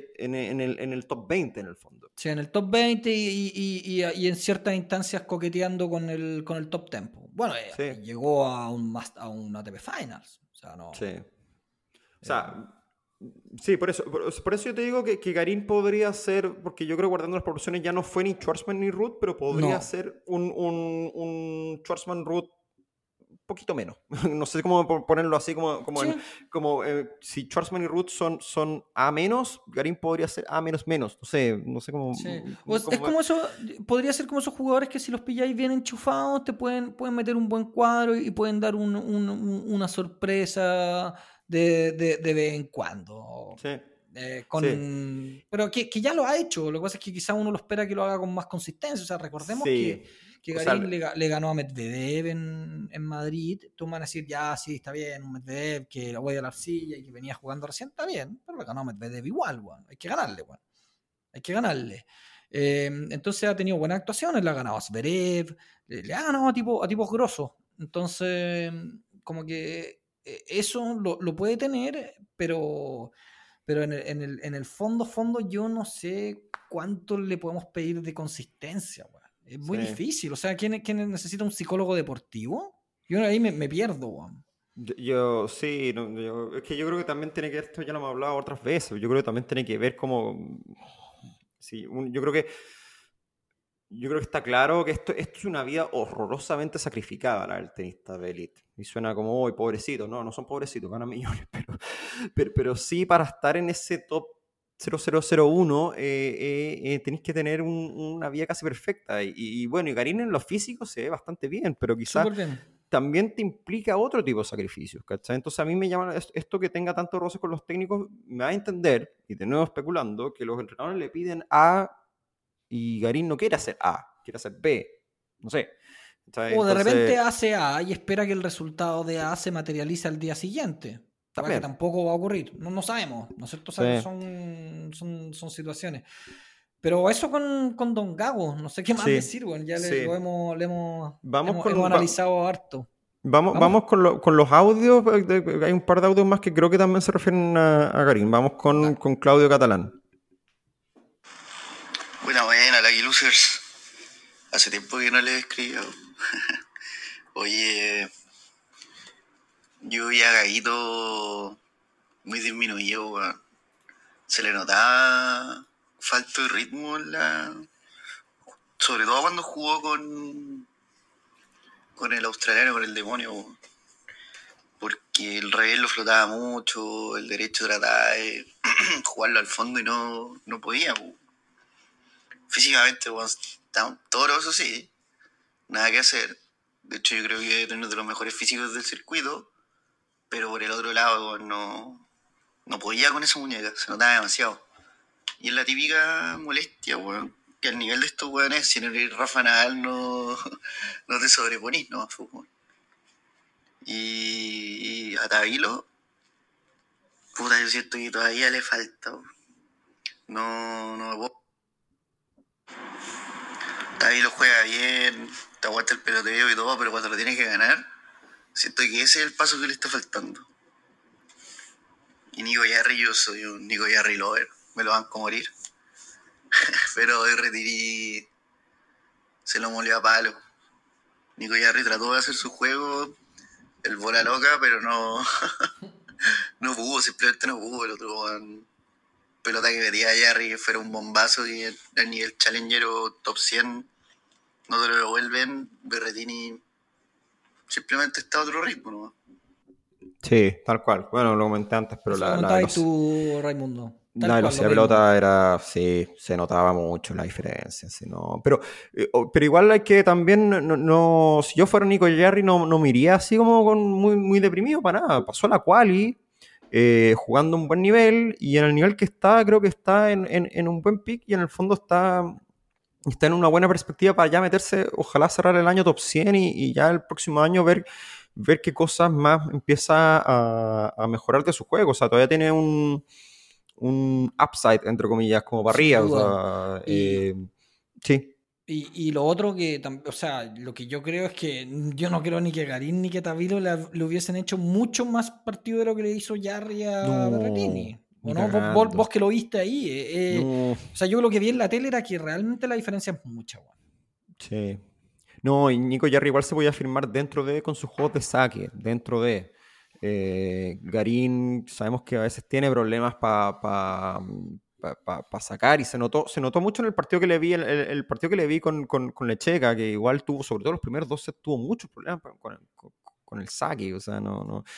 el top 20 en el fondo. Sí, en el top 20 y en ciertas instancias coqueteando con el top 10. Bueno, Sí. llegó a un ATP Finals. O sea, no. Sí. O sea, sí, por eso yo te digo que Garín podría ser, porque yo creo que guardando las proporciones ya no fue ni Schwartzman ni Ruth, pero podría No. ser un Schwartzman Ruth un poquito menos. No sé cómo ponerlo así, Sí. Si Schwartzman y Ruth son A menos, Garín podría ser A menos menos. No sé cómo. Sí. Es como eso, podría ser como esos jugadores que si los pilláis bien enchufados te pueden meter un buen cuadro y pueden dar una sorpresa de vez en cuando. Sí. Sí. Pero que ya lo ha hecho. Lo que pasa es que quizá uno lo espera que lo haga con más consistencia. O sea, recordemos Sí. que Garín le ganó a Medvedev en Madrid. Tú me van a decir, ya, sí, está bien, un Medvedev que la voy a la arcilla y que venía jugando recién, está bien, pero le ganó a Medvedev igual, bueno. Hay que ganarle, bueno. Hay que ganarle. Entonces ha tenido buenas actuaciones, le ha ganado a Zverev, le ha ganado a tipos grosos. Entonces, como que eso lo puede tener, pero en el fondo yo no sé cuánto le podemos pedir de consistencia. Bueno. Es muy difícil. O sea, ¿quién necesita un psicólogo deportivo? Yo ahí me pierdo. Bueno. Sí, es que yo creo que también tiene que ver, esto ya lo hemos hablado otras veces, yo creo que también tiene que ver como, sí, yo creo que está claro que esto es una vida horrorosamente sacrificada, la del tenista de élite, y suena como, hoy pobrecito, no son pobrecitos, ganan millones, pero sí, para estar en ese top 0001 tenéis que tener una vida casi perfecta, y bueno, y Garín en lo físico se ve bastante bien, pero quizás también te implica otro tipo de sacrificios, ¿cachai? Entonces a mí me llama esto que tenga tanto roce con los técnicos, me va a entender, y de nuevo especulando, que los entrenadores le piden A y Garín no quiere hacer A, quiere hacer B, no sé. ¿Cachai? O de repente hace A y espera que el resultado de A se materialice al día siguiente. Que tampoco va a ocurrir, no sabemos, ¿no es cierto? Son situaciones. Pero eso con Don Gago, no sé qué más decir, bueno, ya lo hemos analizado harto. Vamos con los audios, hay un par de audios más que creo que también se refieren a Garín. Vamos con Claudio Catalán. Buena, Lucky Losers. Hace tiempo que no le he escrito. Oye, yo vi a Gaguito muy disminuido, weón. Se le notaba falta de ritmo sobre todo cuando jugó con el australiano, con el demonio, porque el revés lo flotaba mucho, el derecho trataba de jugarlo al fondo y no podía. Po. Físicamente, bueno, está un toro, eso sí, nada que hacer. De hecho, yo creo que es uno de los mejores físicos del circuito, pero por el otro lado, no podía con esa muñeca, se notaba demasiado. Y es la típica molestia, weón, que al nivel de estos weones, si no eres Rafa Nadal, no te sobreponís, ¿no? Fútbol. Y a Tabilo, puta, yo siento que todavía le falta, weón. No. Tabilo juega bien, te aguanta el peloteo y todo, pero cuando lo tienes que ganar, siento que ese es el paso que le está faltando. Y Nico Yarri, yo soy un Nico Yarri lover, me lo van a morir. Pero Berretini se lo molió a palo. Nico Yarri trató de hacer su juego, el bola loca, pero no pudo, simplemente no pudo. El otro pelota que metía a Yarri que fuera un bombazo y el nivel challenger o top 100 no te lo devuelven. Berretini simplemente está a otro ritmo, ¿no? Sí, tal cual. Bueno, lo comenté antes, pero Eso comentabas tú, Raimundo. La velocidad de pelota era, sí, se notaba mucho la diferencia. Sí, no. Pero igual hay que también, si yo fuera Nico Yarri, no me iría así como muy, muy deprimido para nada. Pasó la quali, jugando un buen nivel, y en el nivel que está, creo que está en un buen pick, y en el fondo está en una buena perspectiva para ya meterse, ojalá cerrar el año top 100 y ya el próximo año ver qué cosas más empieza a mejorar de su juego. O sea, todavía tiene un upside, entre comillas, como para arriba. O sea, sí. Y lo otro que, o sea, lo que yo creo es que yo no creo ni que Garín ni que Tabilo le hubiesen hecho mucho más partido de lo que le hizo Yarri a Berrettini. ¿O no? Vos que lo viste ahí. O sea, yo lo que vi en la tele era que realmente la diferencia es mucha, weón. Sí. No, y Nico Yarri igual se podía firmar dentro de, con sus juegos de saque, dentro de. Garín, sabemos que a veces tiene problemas para sacar, y se notó mucho en el partido que le vi, el partido que le vi con Lecheca, que igual tuvo, sobre todo los primeros 2 sets, tuvo muchos problemas con el saque. O sea,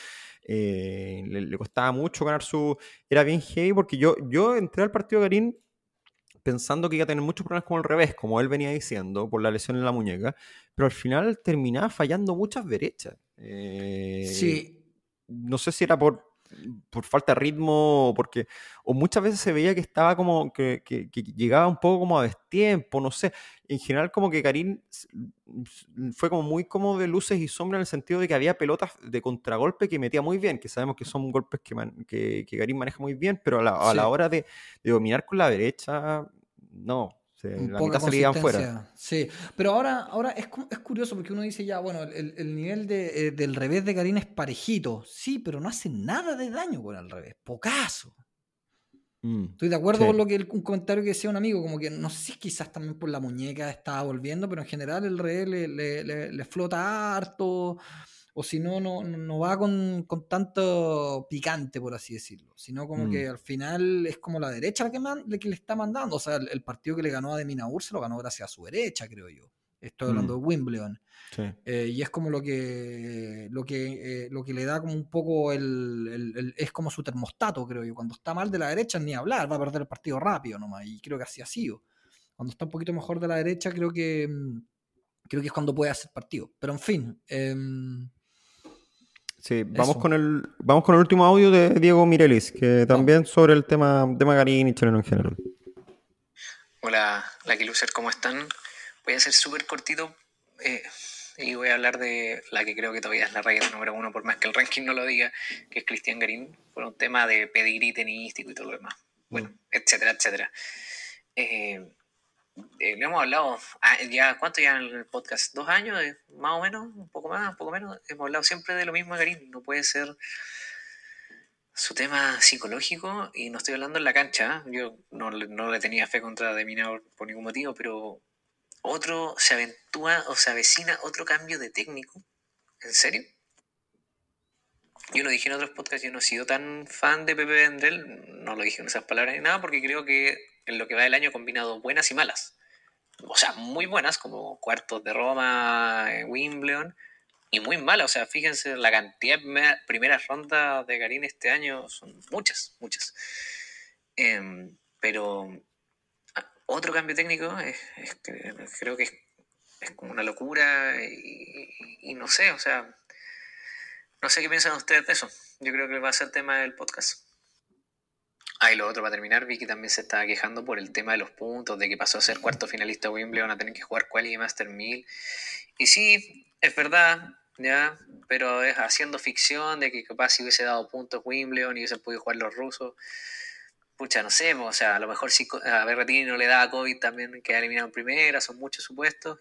le costaba mucho ganar era bien heavy, porque yo entré al partido de Garín pensando que iba a tener muchos problemas con el revés, como él venía diciendo, por la lesión en la muñeca, pero al final terminaba fallando muchas derechas. Sí. No sé si era por falta de ritmo, o muchas veces se veía que estaba como que llegaba un poco como a destiempo, no sé. En general, como que Garín fue como muy como de luces y sombras, en el sentido de que había pelotas de contragolpe que metía muy bien, que sabemos que son golpes que Garín maneja muy bien, pero a la hora de dominar con la derecha, no. La mitad se le iban fuera. Sí, pero ahora es curioso, porque uno dice ya, bueno, el nivel del revés de Garín es parejito. Sí, pero no hace nada de daño con el revés. Pocaso. Estoy de acuerdo con un comentario que decía un amigo, como que no sé si quizás también por la muñeca estaba volviendo, pero en general el revés le flota harto, o si no va con tanto picante, por así decirlo, sino como que al final es como la derecha la que le está mandando. O sea, el partido que le ganó a De Minaur se lo ganó gracias a su derecha, creo yo. Estoy hablando de Wimbledon. Sí. Y es como lo que le da como un poco es como su termostato, creo yo. Cuando está mal de la derecha, ni hablar, va a perder el partido rápido nomás, y creo que así ha sido. Cuando está un poquito mejor de la derecha, creo que es cuando puede hacer partido. Pero en fin. Sí, vamos con el último audio de Diego Mirelis, que también sobre el tema de Garín y chileno en general. Hola, Lucky Loser, ¿cómo están? Voy a ser súper cortito y voy a hablar de la que creo que todavía es la raíz número 1, por más que el ranking no lo diga, que es Cristian Garín, por un tema de pedigrí tenístico y todo lo demás. Bueno, etcétera, etcétera. Le hemos hablado ya, ¿cuánto ya en el podcast? 2 años, más o menos, un poco más, un poco menos. Hemos hablado siempre de lo mismo de Garín. No puede ser su tema psicológico, y no estoy hablando en la cancha. Yo no le tenía fe contra De Minaur por ningún motivo, pero se aventúa o se avecina otro cambio de técnico. ¿En serio? Yo lo dije en otros podcasts, yo no he sido tan fan de Pepe Vendrell, no lo dije en esas palabras ni nada, porque creo que en lo que va del año ha combinado buenas y malas. O sea, muy buenas, como cuartos de Roma, Wimbledon, y muy malas. O sea, fíjense, la cantidad de primeras rondas de Garín este año son muchas. Pero otro cambio técnico creo que es como una locura y no sé, o sea, no sé qué piensan ustedes de eso. Yo creo que va a ser tema del podcast. Y lo otro, para terminar, vi que también se estaba quejando por el tema de los puntos, de que pasó a ser cuarto finalista de Wimbledon a tener que jugar Quali y Master 1000. Y sí, es verdad, ya, pero es haciendo ficción de que capaz si hubiese dado puntos Wimbledon y hubiesen podido jugar los rusos. Pucha, no sé, o sea, a lo mejor si a Berrettini no le da COVID también queda eliminado en primera, son muchos supuestos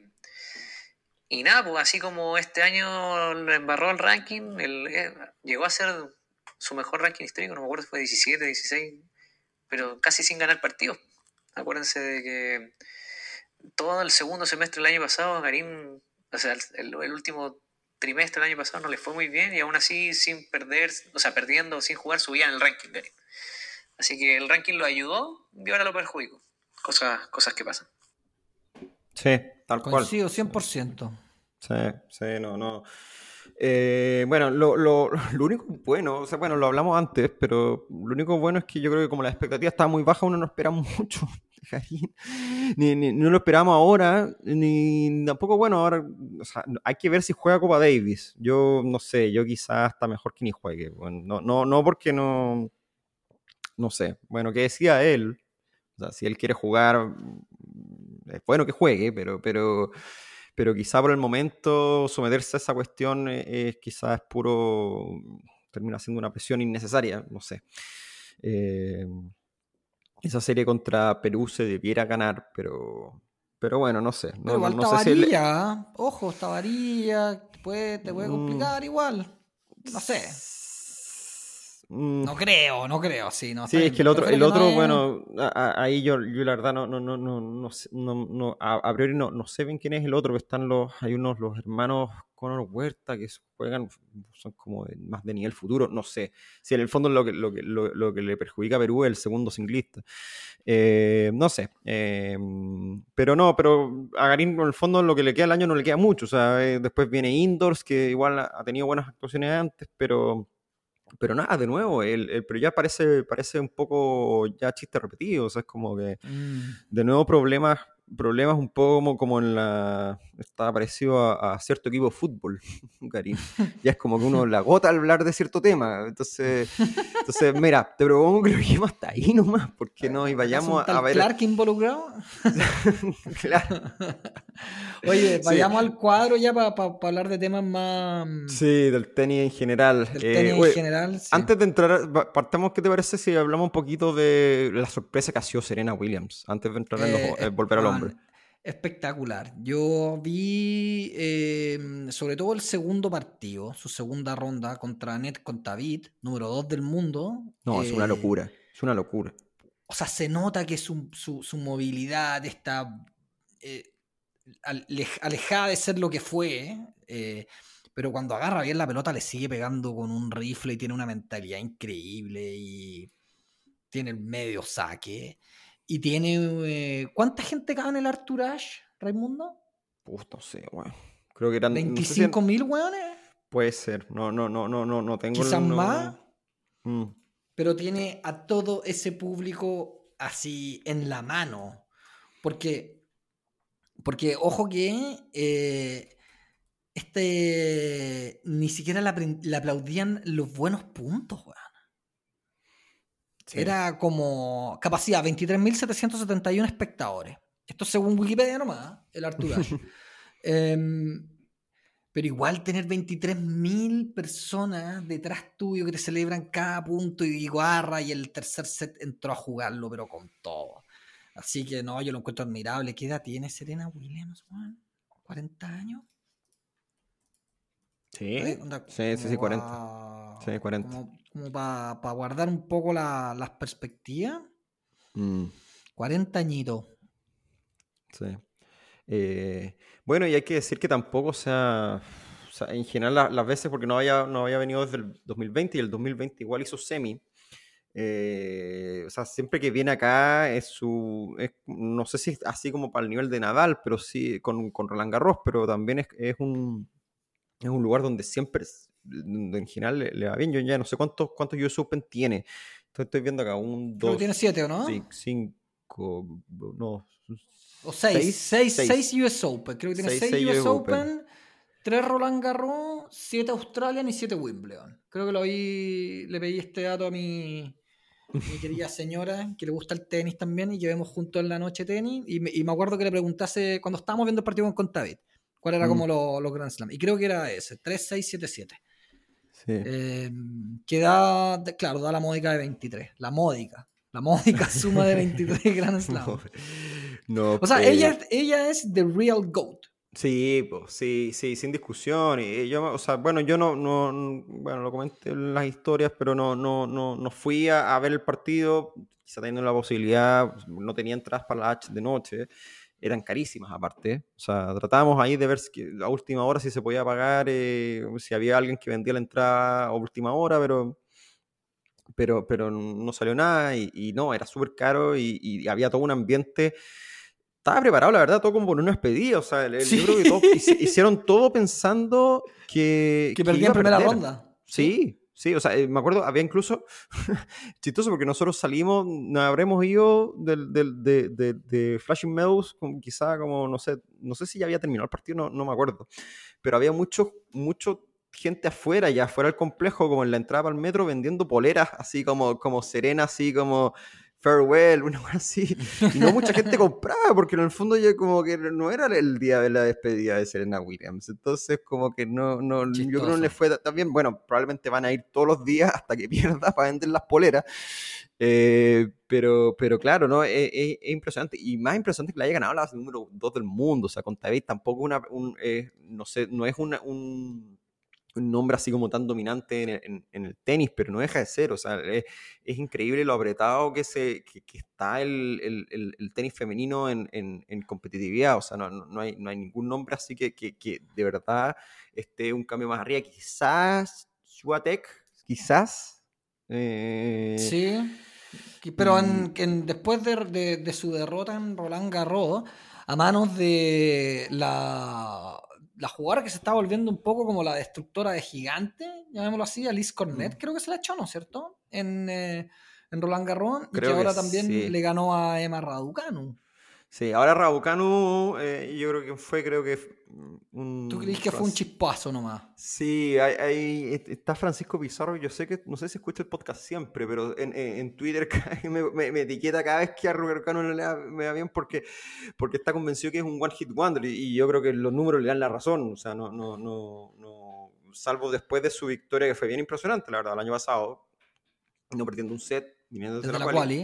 y nada, pues así como este año lo embarró el ranking, llegó a ser su mejor ranking histórico, no me acuerdo si fue 17, 16, pero casi sin ganar partidos. Acuérdense de que todo el segundo semestre del año pasado, Garín, o sea, el último trimestre del año pasado no le fue muy bien y aún así sin perder, o sea, perdiendo, sin jugar, subía en el ranking, Garín. Así que el ranking lo ayudó y ahora lo perjudicó. Cosas que pasan. Sí, tal cual. Coincido 100%. Sí, no. Bueno, lo único bueno, o sea, bueno, lo hablamos antes, pero lo único bueno es que yo creo que como la expectativa estaba muy baja, uno no espera mucho de Garín. No lo esperamos ahora, ni tampoco, bueno, ahora, o sea, hay que ver si juega Copa Davis. Yo no sé, yo quizás hasta mejor que ni juegue. Bueno, no porque no sé, bueno, que decía él. O sea, si él quiere jugar, es bueno que juegue, pero quizá por el momento someterse a esa cuestión quizás es puro, termina siendo una presión innecesaria, no sé. Esa serie contra Perú se debiera ganar, pero bueno, no sé. Pero igual no está sé si varilla, ojo, está varilla, te puede complicar igual. No sé. No creo, sí. No, sí, está es bien. que el otro, Prefiero que no bueno, ahí yo la verdad no sé, a priori no sé bien quién es el otro, que están los hermanos Conor Huerta que juegan, son como más de nivel futuro, no sé, si en el fondo lo que le perjudica a Perú es el segundo singlista, no sé, pero a Garín en el fondo lo que le queda al año no le queda mucho, o sea, después viene Indoors, que igual ha tenido buenas actuaciones antes, pero nada, de nuevo, pero ya parece un poco ya chiste repetido, o sea, es como que de nuevo problemas un poco como está parecido a cierto equipo de fútbol, Karim. Ya es como que uno le agota al hablar de cierto tema, entonces mira, te propongo que lo dejemos hasta ahí nomás, porque no, y vayamos ¿Acaso un tal ver... Clark involucrado? Claro. Oye, Sí. vayamos al cuadro ya para hablar de temas más... Sí, del tenis en general. Del tenis en Oye, general, sí. antes de entrar, partamos, ¿qué te parece si hablamos un poquito de la sorpresa que ha sido Serena Williams? Antes de entrar en volver al hombre. Espectacular. Yo vi sobre todo el segundo partido, su segunda ronda contra Net Kontaveit, número 2 del mundo. No, es una locura. Es una locura. O sea, se nota que su movilidad está alejada de ser lo que fue, pero cuando agarra bien la pelota le sigue pegando con un rifle y tiene una mentalidad increíble y tiene el medio saque y tiene... ¿cuánta gente cabe en el Arthur Ashe, Raimundo? No sé, bueno. Creo que eran... 25.000 weones. Puede ser. No tengo... Quizás más. Pero tiene a todo ese público así en la mano. Porque ojo que ni siquiera le aplaudían los buenos puntos, weón. Sí. Era como capacidad 23.771 espectadores. Esto según Wikipedia nomás, el Arthur Ashe. Pero igual tener 23.000 personas detrás tuyo que te celebran cada punto y guarra, y el tercer set entró a jugarlo, pero con todo. Así que no, yo lo encuentro admirable. ¿Qué edad tiene Serena Williams, man? ¿40 años? Sí, sí, 40. Sí, 40. Como para guardar un poco las perspectivas. 40 añitos. Sí. Bueno, y hay que decir que tampoco, o sea en general las veces, porque no había venido desde el 2020 y el 2020 igual hizo semi. O sea, siempre que viene acá no sé si es así como para el nivel de Nadal, pero sí con Roland Garros, pero también es un lugar donde siempre en general le va bien. Yo ya no sé cuántos US Open tiene. Estoy viendo acá, Creo que tiene 7, ¿o no? 5, no. O 6 US Open. Creo que tiene 6 US Open, 3 Roland Garros, 7 Australian y 7 Wimbledon. Creo que le pedí este dato a mi querida señora, que le gusta el tenis también y que vemos juntos en la noche tenis. Y me acuerdo que le preguntase, cuando estábamos viendo el partido con David, cuál era como los Grand Slam. Y creo que era ese, 3, 6, 7, 7. Sí. Que da la módica de 23. La módica suma de 23 Grand Slam. No, o sea, ella es the real GOAT. Sí, pues, sí, sin discusión. Y yo, o sea, bueno, yo no, bueno, lo comenté en las historias, pero no fui a ver el partido, quizá teniendo la posibilidad, no tenía entradas para la H de noche, eran carísimas aparte. O sea, tratábamos ahí de ver a última hora si se podía pagar, si había alguien que vendía la entrada a última hora, pero no salió nada y no, era súper caro y había todo un ambiente. Estaba preparado, la verdad, todo como por una despedida. O sea, yo creo que todos hicieron todo pensando que perdían primera ronda. Sí, o sea, me acuerdo, había incluso chistoso porque nosotros salimos, nos habremos ido de Flashing Meadows, quizá como, no sé si ya había terminado el partido, no me acuerdo, pero había mucho gente afuera del complejo, como en la entrada al metro, vendiendo poleras, así como Serena, así como farewell, una cosa así, y no mucha gente compraba, porque en el fondo ya como que no era el día de la despedida de Serena Williams, entonces como que no yo creo que no le fue tan bien. Bueno, probablemente van a ir todos los días hasta que pierda para vender las poleras, pero claro, ¿no? Es impresionante, y más impresionante que le haya ganado la número 2 del mundo. O sea, con Tabet tampoco no sé, no es un nombre así como tan dominante en el tenis, pero no deja de ser. O sea, es increíble lo apretado que está el tenis femenino en competitividad. O sea, no hay ningún nombre así que de verdad esté un cambio más arriba. Quizás Swiatek, quizás. Sí, pero después de su derrota en Roland Garros, a manos de la jugadora que se está volviendo un poco como la destructora de gigantes, llamémoslo así, Alice Cornet, creo que se la echó, ¿no es cierto? En Roland Garros, y que ahora también le ganó a Emma Raducanu. Sí, ahora Raducanu, yo creo que ¿Tú crees que fue un chispazo nomás? Sí, ahí está Francisco Pizarro, yo sé que, no sé si escucha el podcast siempre, pero en Twitter me etiqueta cada vez que a Raducanu me va bien porque está convencido que es un one hit wonder, y yo creo que los números le dan la razón. O sea, no, salvo después de su victoria, que fue bien impresionante, la verdad, el año pasado, no perdiendo un set, viniendo desde la quali.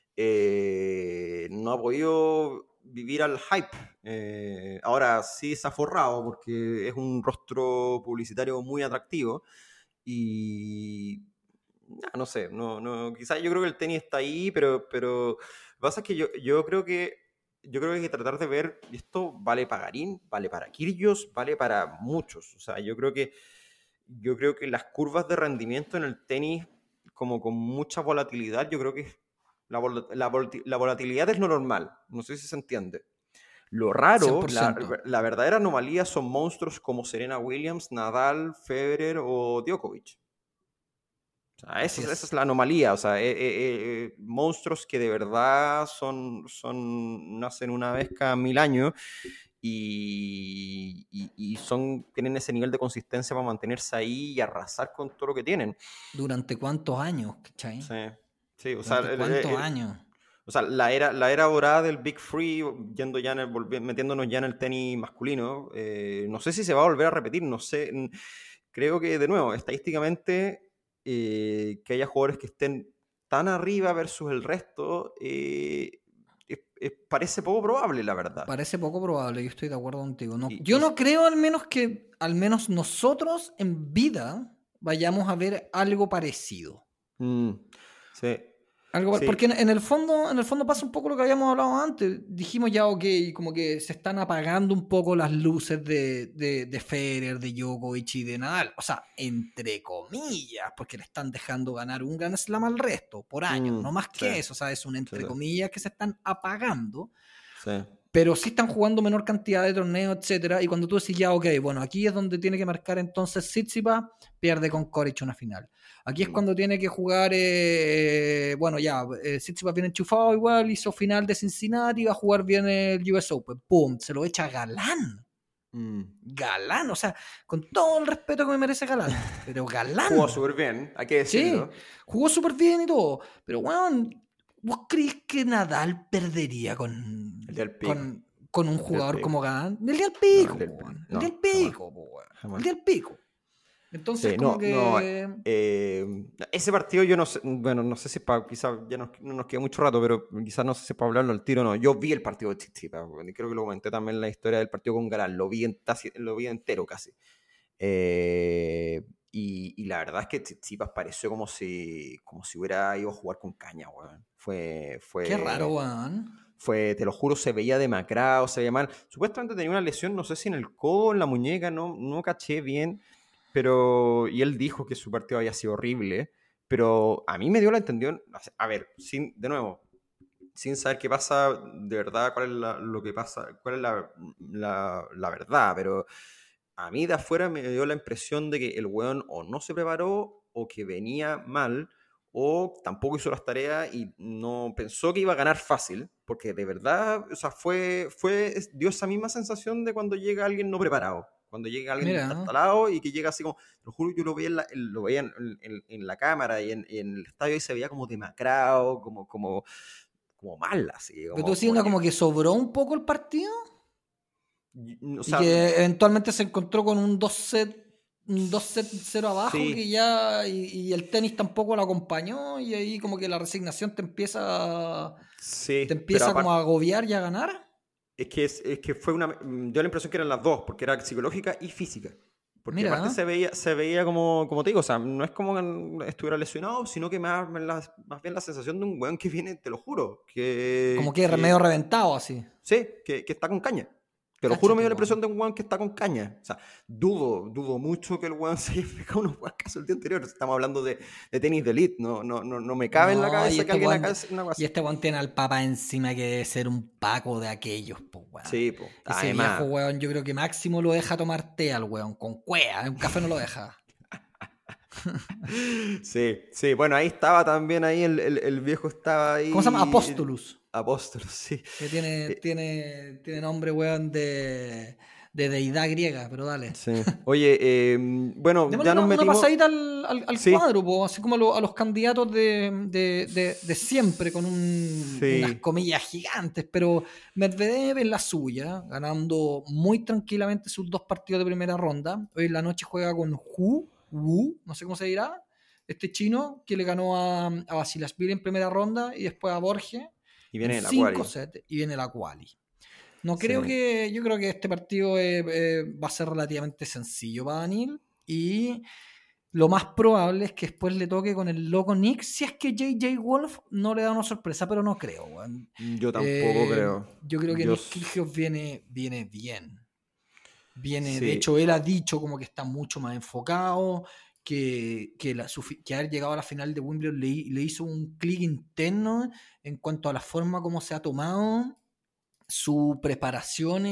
No ha podido vivir al hype. Ahora sí se ha forrado porque es un rostro publicitario muy atractivo y no sé, quizás yo creo que el tenis está ahí, pero lo que pasa es que yo creo que hay que tratar de ver, y esto vale para Garín, vale para Kyrgios, vale para muchos. O sea, yo creo que las curvas de rendimiento en el tenis, como con mucha volatilidad, yo creo que la volatilidad es lo normal. No sé si se entiende. Lo raro, la verdadera anomalía son monstruos como Serena Williams, Nadal, Federer o Djokovic. O sea, esa es la anomalía. O sea, monstruos que de verdad nacen una vez cada 1000 años y tienen ese nivel de consistencia para mantenerse ahí y arrasar con todo lo que tienen. ¿Durante cuántos años? ¿Cachai? Sí, o sea, ¿cuántos años? O sea, la era dorada del Big Free, metiéndonos ya en el tenis masculino, no sé si se va a volver a repetir, no sé. Creo que, de nuevo, estadísticamente, que haya jugadores que estén tan arriba versus el resto, parece poco probable, la verdad. Parece poco probable, yo estoy de acuerdo contigo. Yo no creo al menos nosotros en vida vayamos a ver algo parecido. Sí. Porque en el fondo pasa un poco lo que habíamos hablado antes. Dijimos ya, ok, como que se están apagando un poco las luces de Federer, de Djokovic y de Nadal. O sea, entre comillas, porque le están dejando ganar un Grand Slam al resto por año. No más que eso, o sea, es un entre comillas que se están apagando. Sí. pero sí están jugando menor cantidad de torneos, etcétera, y cuando tú decís ya, ok, bueno, aquí es donde tiene que marcar entonces Tsitsipas, pierde con Coric una final. Aquí es cuando tiene que jugar, bueno, ya, Tsitsipas viene enchufado igual, hizo final de Cincinnati, va a jugar bien el US Open, ¡pum! Se lo echa Galán. Galán, o sea, con todo el respeto que me merece Galán, pero Galán. Jugó súper bien, hay que decirlo. Sí, jugó súper bien y todo, pero weón, ¿vos crees que Nadal perdería con un jugador como Galán? El día del pico, el día del pico, el día del pico. Entonces, sí, como que... ese partido yo no sé, bueno, no sé si quizás ya no nos queda mucho rato, pero quizás no sé si para hablarlo al tiro o no. Yo vi el partido de Tsitsipas, y creo que lo comenté también en la historia del partido con Galán, lo vi entero casi. Y la verdad es que Tsitsipas pareció como si hubiera ido a jugar con caña, weón. Fue Qué raro, weón. Te lo juro, se veía demacrado, se veía mal. Supuestamente tenía una lesión, no sé si en el codo, en la muñeca, no caché bien. Y él dijo que su partido había sido horrible, pero a mí me dio la entendión, a ver, de nuevo, sin saber qué pasa, de verdad, cuál es lo que pasa, cuál es la verdad, pero a mí de afuera me dio la impresión de que el weón o no se preparó, o que venía mal, o tampoco hizo las tareas y no pensó que iba a ganar fácil, porque de verdad, o sea, dio esa misma sensación de cuando llega alguien no preparado. Cuando llega alguien destartalado y que llega así como, te lo juro, yo lo veía en la cámara y en el estadio y se veía como demacrado, como mal, así. ¿Pero tú siendo como que sobró un poco el partido? O sea, y que eventualmente se encontró con un 2-0 abajo, sí, que ya y el tenis tampoco lo acompañó, y ahí como que la resignación te empieza como a agobiar y a ganar. Es que dio la impresión que eran las dos, porque era psicológica y física. Porque aparte se veía como te digo, o sea, no es como que estuviera lesionado, sino que más bien la sensación de un weón que viene, te lo juro, como que medio reventado así. Sí, que está con caña. Te lo juro, me dio la impresión de un weón que está con caña. O sea, dudo mucho que el weón se haya pegado unos huascazos el día anterior. Estamos hablando de tenis de elite. No me cabe en la cabeza que alguien haga una cosa. Y este weón tiene al Papa encima, que debe ser un Paco de aquellos, pues weón. Sí, pues. Ese viejo weón, yo creo que máximo lo deja tomar té al weón, con cuea. Un café no lo deja. Sí, bueno, ahí estaba también, el viejo estaba ahí. ¿Cómo se llama? Apóstolos, sí. Que tiene nombre, weón, de deidad griega, pero dale. Sí. Oye, bueno, ya nos metimos... Una pasadita al cuadro, po, así como a los candidatos de siempre, con unas comillas gigantes, pero Medvedev en la suya, ganando muy tranquilamente sus 2 partidos de primera ronda. Hoy en la noche juega con Wu, no sé cómo se dirá, este chino que le ganó a Basilashvili en primera ronda y después a Borges. Y viene la 5 sets y viene la quali. Yo creo que este partido va a ser relativamente sencillo para Daniel, y lo más probable es que después le toque con el loco Nick, si es que JJ Wolf no le da una sorpresa, pero no creo, weón. Yo tampoco creo. Yo creo que Nick Kyrgios viene bien. De hecho, él ha dicho como que está mucho más enfocado, que haber llegado a la final de Wimbledon le hizo un clic interno en cuanto a la forma como se ha tomado su preparación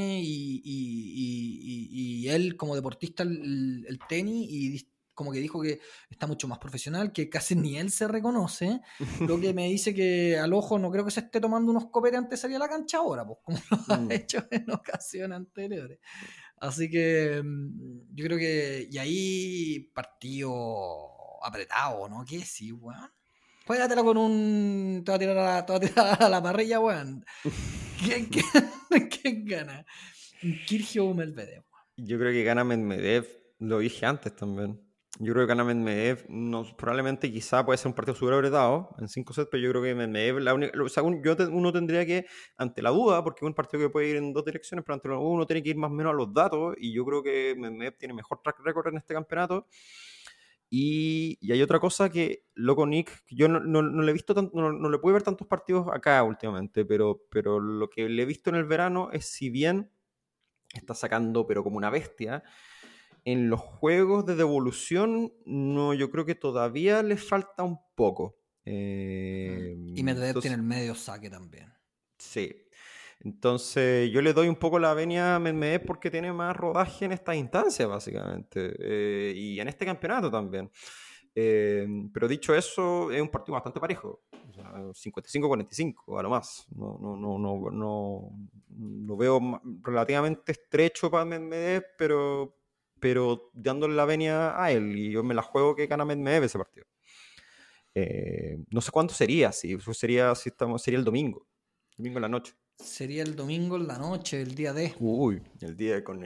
y él como deportista el tenis, y como que dijo que está mucho más profesional, que casi ni él se reconoce, lo que me dice que al ojo no creo que se esté tomando unos copetes antes de salir a la cancha ahora, pues, como lo ha hecho en ocasiones anteriores. Así que yo creo que, y ahí partido apretado, ¿no? ¿Qué sí, weón? Juégatela con te va a tirar a la parrilla, weón. ¿Quién gana? ¿Kyrgios o Medvedev? Yo creo que gana Medvedev, lo dije antes también. Yo creo que gana Medvedev, probablemente quizá puede ser un partido súper apretado en 5 sets, pero yo creo que Medvedev, uno tendría que, ante la duda, porque es un partido que puede ir en 2 direcciones, pero ante la duda uno tiene que ir más o menos a los datos, y yo creo que Medvedev tiene mejor track record en este campeonato. Y hay otra cosa que, loco Nick, yo no le he visto no le pude ver tantos partidos acá últimamente, pero lo que le he visto en el verano es, si bien está sacando, pero como una bestia, en los juegos de devolución, yo creo que todavía le falta un poco. Y Medvedev tiene el medio saque también. Sí. Entonces yo le doy un poco la venia a Medvedev porque tiene más rodaje en estas instancias, básicamente, y en este campeonato también. Pero dicho eso, es un partido bastante parejo. O sea, 55-45 a lo más. Lo veo relativamente estrecho para Medvedev, pero dándole la venia a él. Y yo me la juego que gana Medvedev ese partido. No sé cuánto sería, sería el domingo en la noche. Sería el domingo en la noche, el día D. Uy, el día con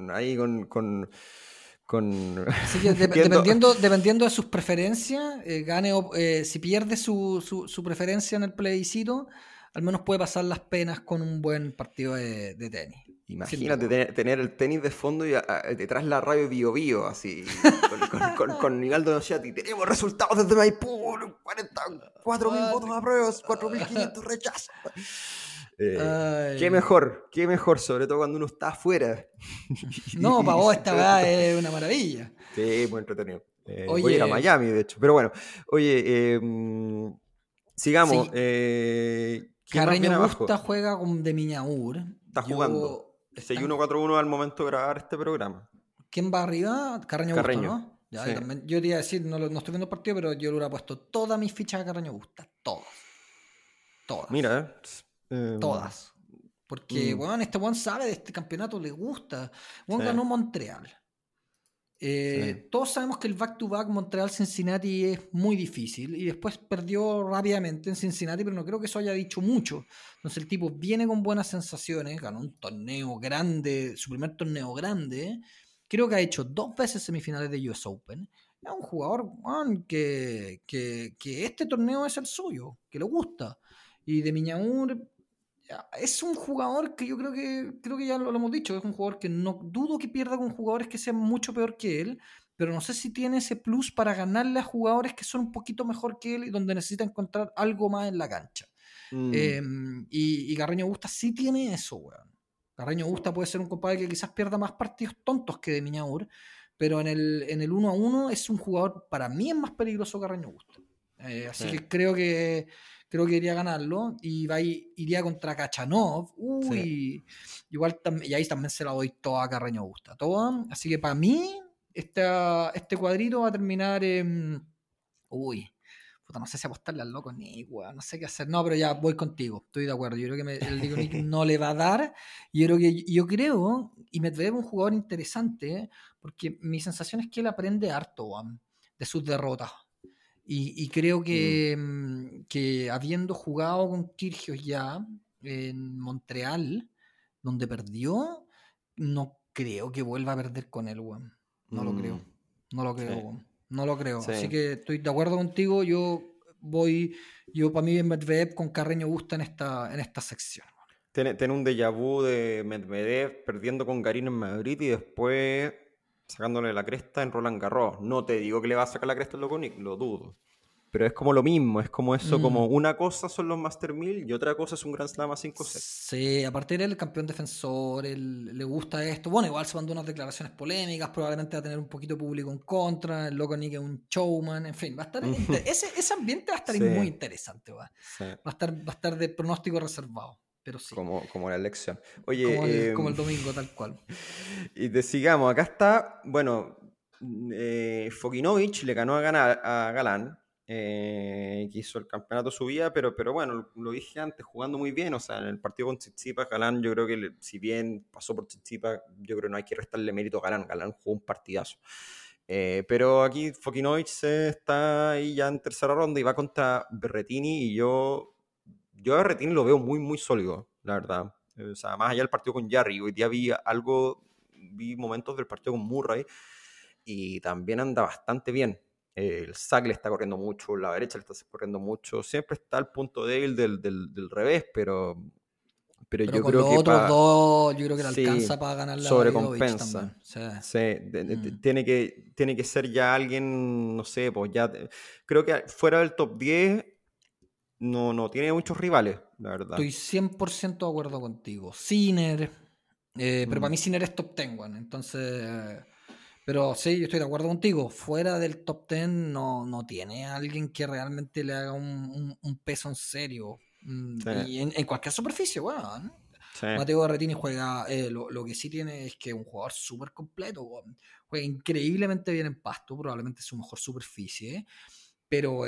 Así que dependiendo de sus preferencias, si pierde su preferencia en el plebiscito, al menos puede pasar las penas con un buen partido de tenis. Imagínate tener el tenis de fondo y detrás la radio Bio Bio, así, con Nivaldo Nociati. Tenemos resultados desde Maipú, 44.000 votos a prueba, 4.500 rechazos. Qué mejor, sobre todo cuando uno está afuera. No, para vos esta weá es una maravilla. Sí, muy entretenido. Voy a ir a Miami, de hecho. Pero bueno, oye, sigamos. Sí. Carreño Busta juega con De Miñaur. Está jugando. 6-1-4-1 al momento de grabar este programa. ¿Quién va arriba? Carreño Busta, ¿no? Ya, sí. Yo te iba a decir, no estoy viendo el partido, pero yo le hubiera puesto todas mis fichas a Carreño Busta. Todas. Mira, todas. Porque, weón, este weón sabe de este campeonato, le gusta. Weón ganó Montreal. Todos sabemos que el back-to-back Montreal-Cincinnati es muy difícil y después perdió rápidamente en Cincinnati, pero no creo que eso haya dicho mucho. Entonces el tipo viene con buenas sensaciones, ganó un torneo grande, su primer torneo grande, creo que ha hecho 2 veces semifinales de US Open. Es un jugador, man, que este torneo es el suyo, que le gusta. Y de Miñaur es un jugador que yo creo que ya lo hemos dicho, es un jugador que no dudo que pierda con jugadores que sean mucho peor que él, pero no sé si tiene ese plus para ganarle a jugadores que son un poquito mejor que él y donde necesita encontrar algo más en la cancha. Y Carreño Busta sí tiene eso, weón. Carreño Busta puede ser un compadre que quizás pierda más partidos tontos que de Miñaur, pero en el 1-1 es un jugador, para mí es más peligroso Carreño Busta. Así que creo que iría a ganarlo y iría contra Kachanov. Igual y ahí también se la doy toda a Carreño Busta. Toda. Así que para mí este cuadrito va a terminar en... no sé si apostarle al loco Nick, no sé qué hacer. No, pero ya voy contigo, estoy de acuerdo. Yo creo que el Loco Nick no le va a dar. Yo creo, y Medvedev es un jugador interesante, porque mi sensación es que él aprende harto de sus derrotas. Y creo que habiendo jugado con Kyrgios ya en Montreal, donde perdió, no creo que vuelva a perder con él, weón. No lo creo. No lo creo. Sí. Así que estoy de acuerdo contigo. Yo para mí Medvedev con Carreño Busta en esta sección. Tiene un déjà vu de Medvedev perdiendo con Garín en Madrid y después sacándole la cresta en Roland Garros. No te digo que le va a sacar la cresta al Loco Nick, lo dudo. Pero es como lo mismo, es como eso, como una cosa son los Master 1000 y otra cosa es un Grand Slam a 5 sets. Sí, aparte era el campeón defensor, le gusta esto. Bueno, igual se mandó unas declaraciones polémicas, probablemente va a tener un poquito de público en contra, el Loco Nick es un showman, en fin, va a estar ese ambiente va a estar muy interesante, va a estar de pronóstico reservado. Pero sí. Como la elección. Oye, como el domingo, tal cual. Y te sigamos, acá está, bueno, Fokinovic le ganó a Galán, que hizo el campeonato su vida, pero bueno, lo dije antes, jugando muy bien, o sea, en el partido con Tsitsipas, Galán, yo creo que si bien pasó por Tsitsipas, yo creo que no hay que restarle mérito a Galán jugó un partidazo. Pero aquí Fokinovic está ahí ya en tercera ronda y va contra Berrettini y yo a Berrettini lo veo muy, muy sólido, la verdad. O sea, más allá del partido con Jarry, hoy día vi momentos del partido con Murray y también anda bastante bien. El saque le está corriendo mucho, la derecha le está corriendo mucho. Siempre está el punto débil del revés, pero yo con creo los que otros dos, yo creo que le alcanza para ganar la sobrecompensa. Tiene que ser ya alguien, no sé, pues ya creo que fuera del top 10 no tiene muchos rivales, la verdad. Estoy 100% de acuerdo contigo. Sinner, pero para mí Sinner es top 10, bueno, entonces... Pero sí, yo estoy de acuerdo contigo. Fuera del top 10 no tiene alguien que realmente le haga un peso en serio. Y en cualquier superficie, bueno. Sí. Matteo Berrettini juega, lo que sí tiene es que es un jugador súper completo, weón. Juega increíblemente bien en pasto, probablemente es su mejor superficie, pero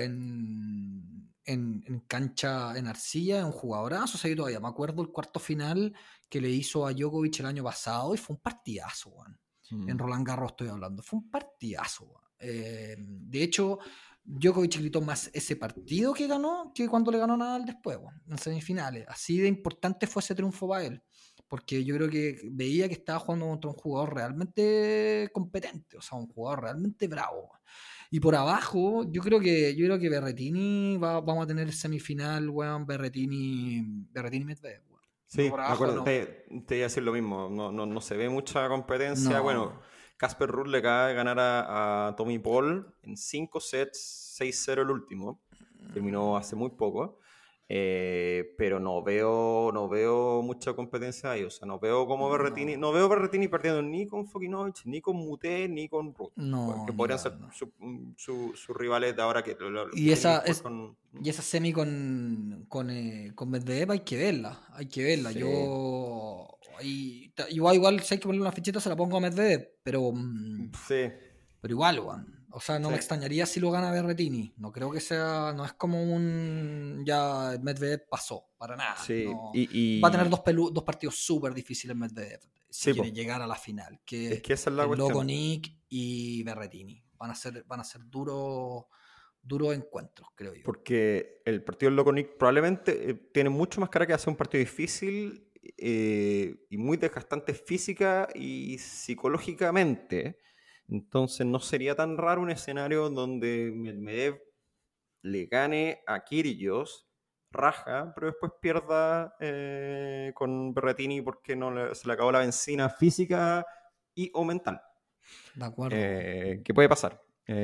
en cancha, en arcilla, es un jugadorazo. O sea, yo todavía me acuerdo el cuarto final que le hizo a Djokovic el año pasado y fue un partidazo, weón. En Roland Garros estoy hablando, fue un partidazo, weón. De hecho, Djokovic gritó más ese partido que ganó que cuando le ganó Nadal después, weón, en semifinales. Así de importante fue ese triunfo para él, porque yo creo que veía que estaba jugando contra un jugador realmente competente, o sea, un jugador realmente bravo, weón. Y por abajo, yo creo que Berrettini vamos a tener semifinal, weón, Berrettini Medvedev, weón. Sí, Por me abajo acuerdo, no. te iba a decir lo mismo. No se ve mucha competencia. No. Bueno, Casper Ruud le acaba de ganar a Tommy Paul en 5 sets, 6-0 el último. Terminó hace muy poco. Pero no veo mucha competencia ahí. O sea, no veo Berrettini perdiendo ni con Fokinovic, ni con Mute, ni con Ruud. No, que ni podrían ser cagando. sus rivales de ahora que Y esa, después con... y esa semi con Medvedev hay que verla. Sí. Yo igual si hay que ponerle una fichita se la pongo a Medvedev, pero Sí. igual, weón. O sea, no Sí. me extrañaría si lo gana Berrettini. No creo que sea, no es como ya Medvedev pasó, para nada. Sí. No. Y Va a tener dos partidos súper difíciles Medvedev si Sí, quiere po. llegar a la final, Es que esa es la el cuestión. loco Nick y Berrettini. Van a ser duros encuentros, creo yo. Porque el partido del Loco Nick probablemente tiene mucho más cara que hacer un partido difícil y muy desgastante física y psicológicamente. Entonces no sería tan raro un escenario donde Medvedev le gane a Kyrgios, raja, pero después pierda con Berrettini porque se le acabó la benzina física y o mental. De acuerdo. ¿Qué puede pasar?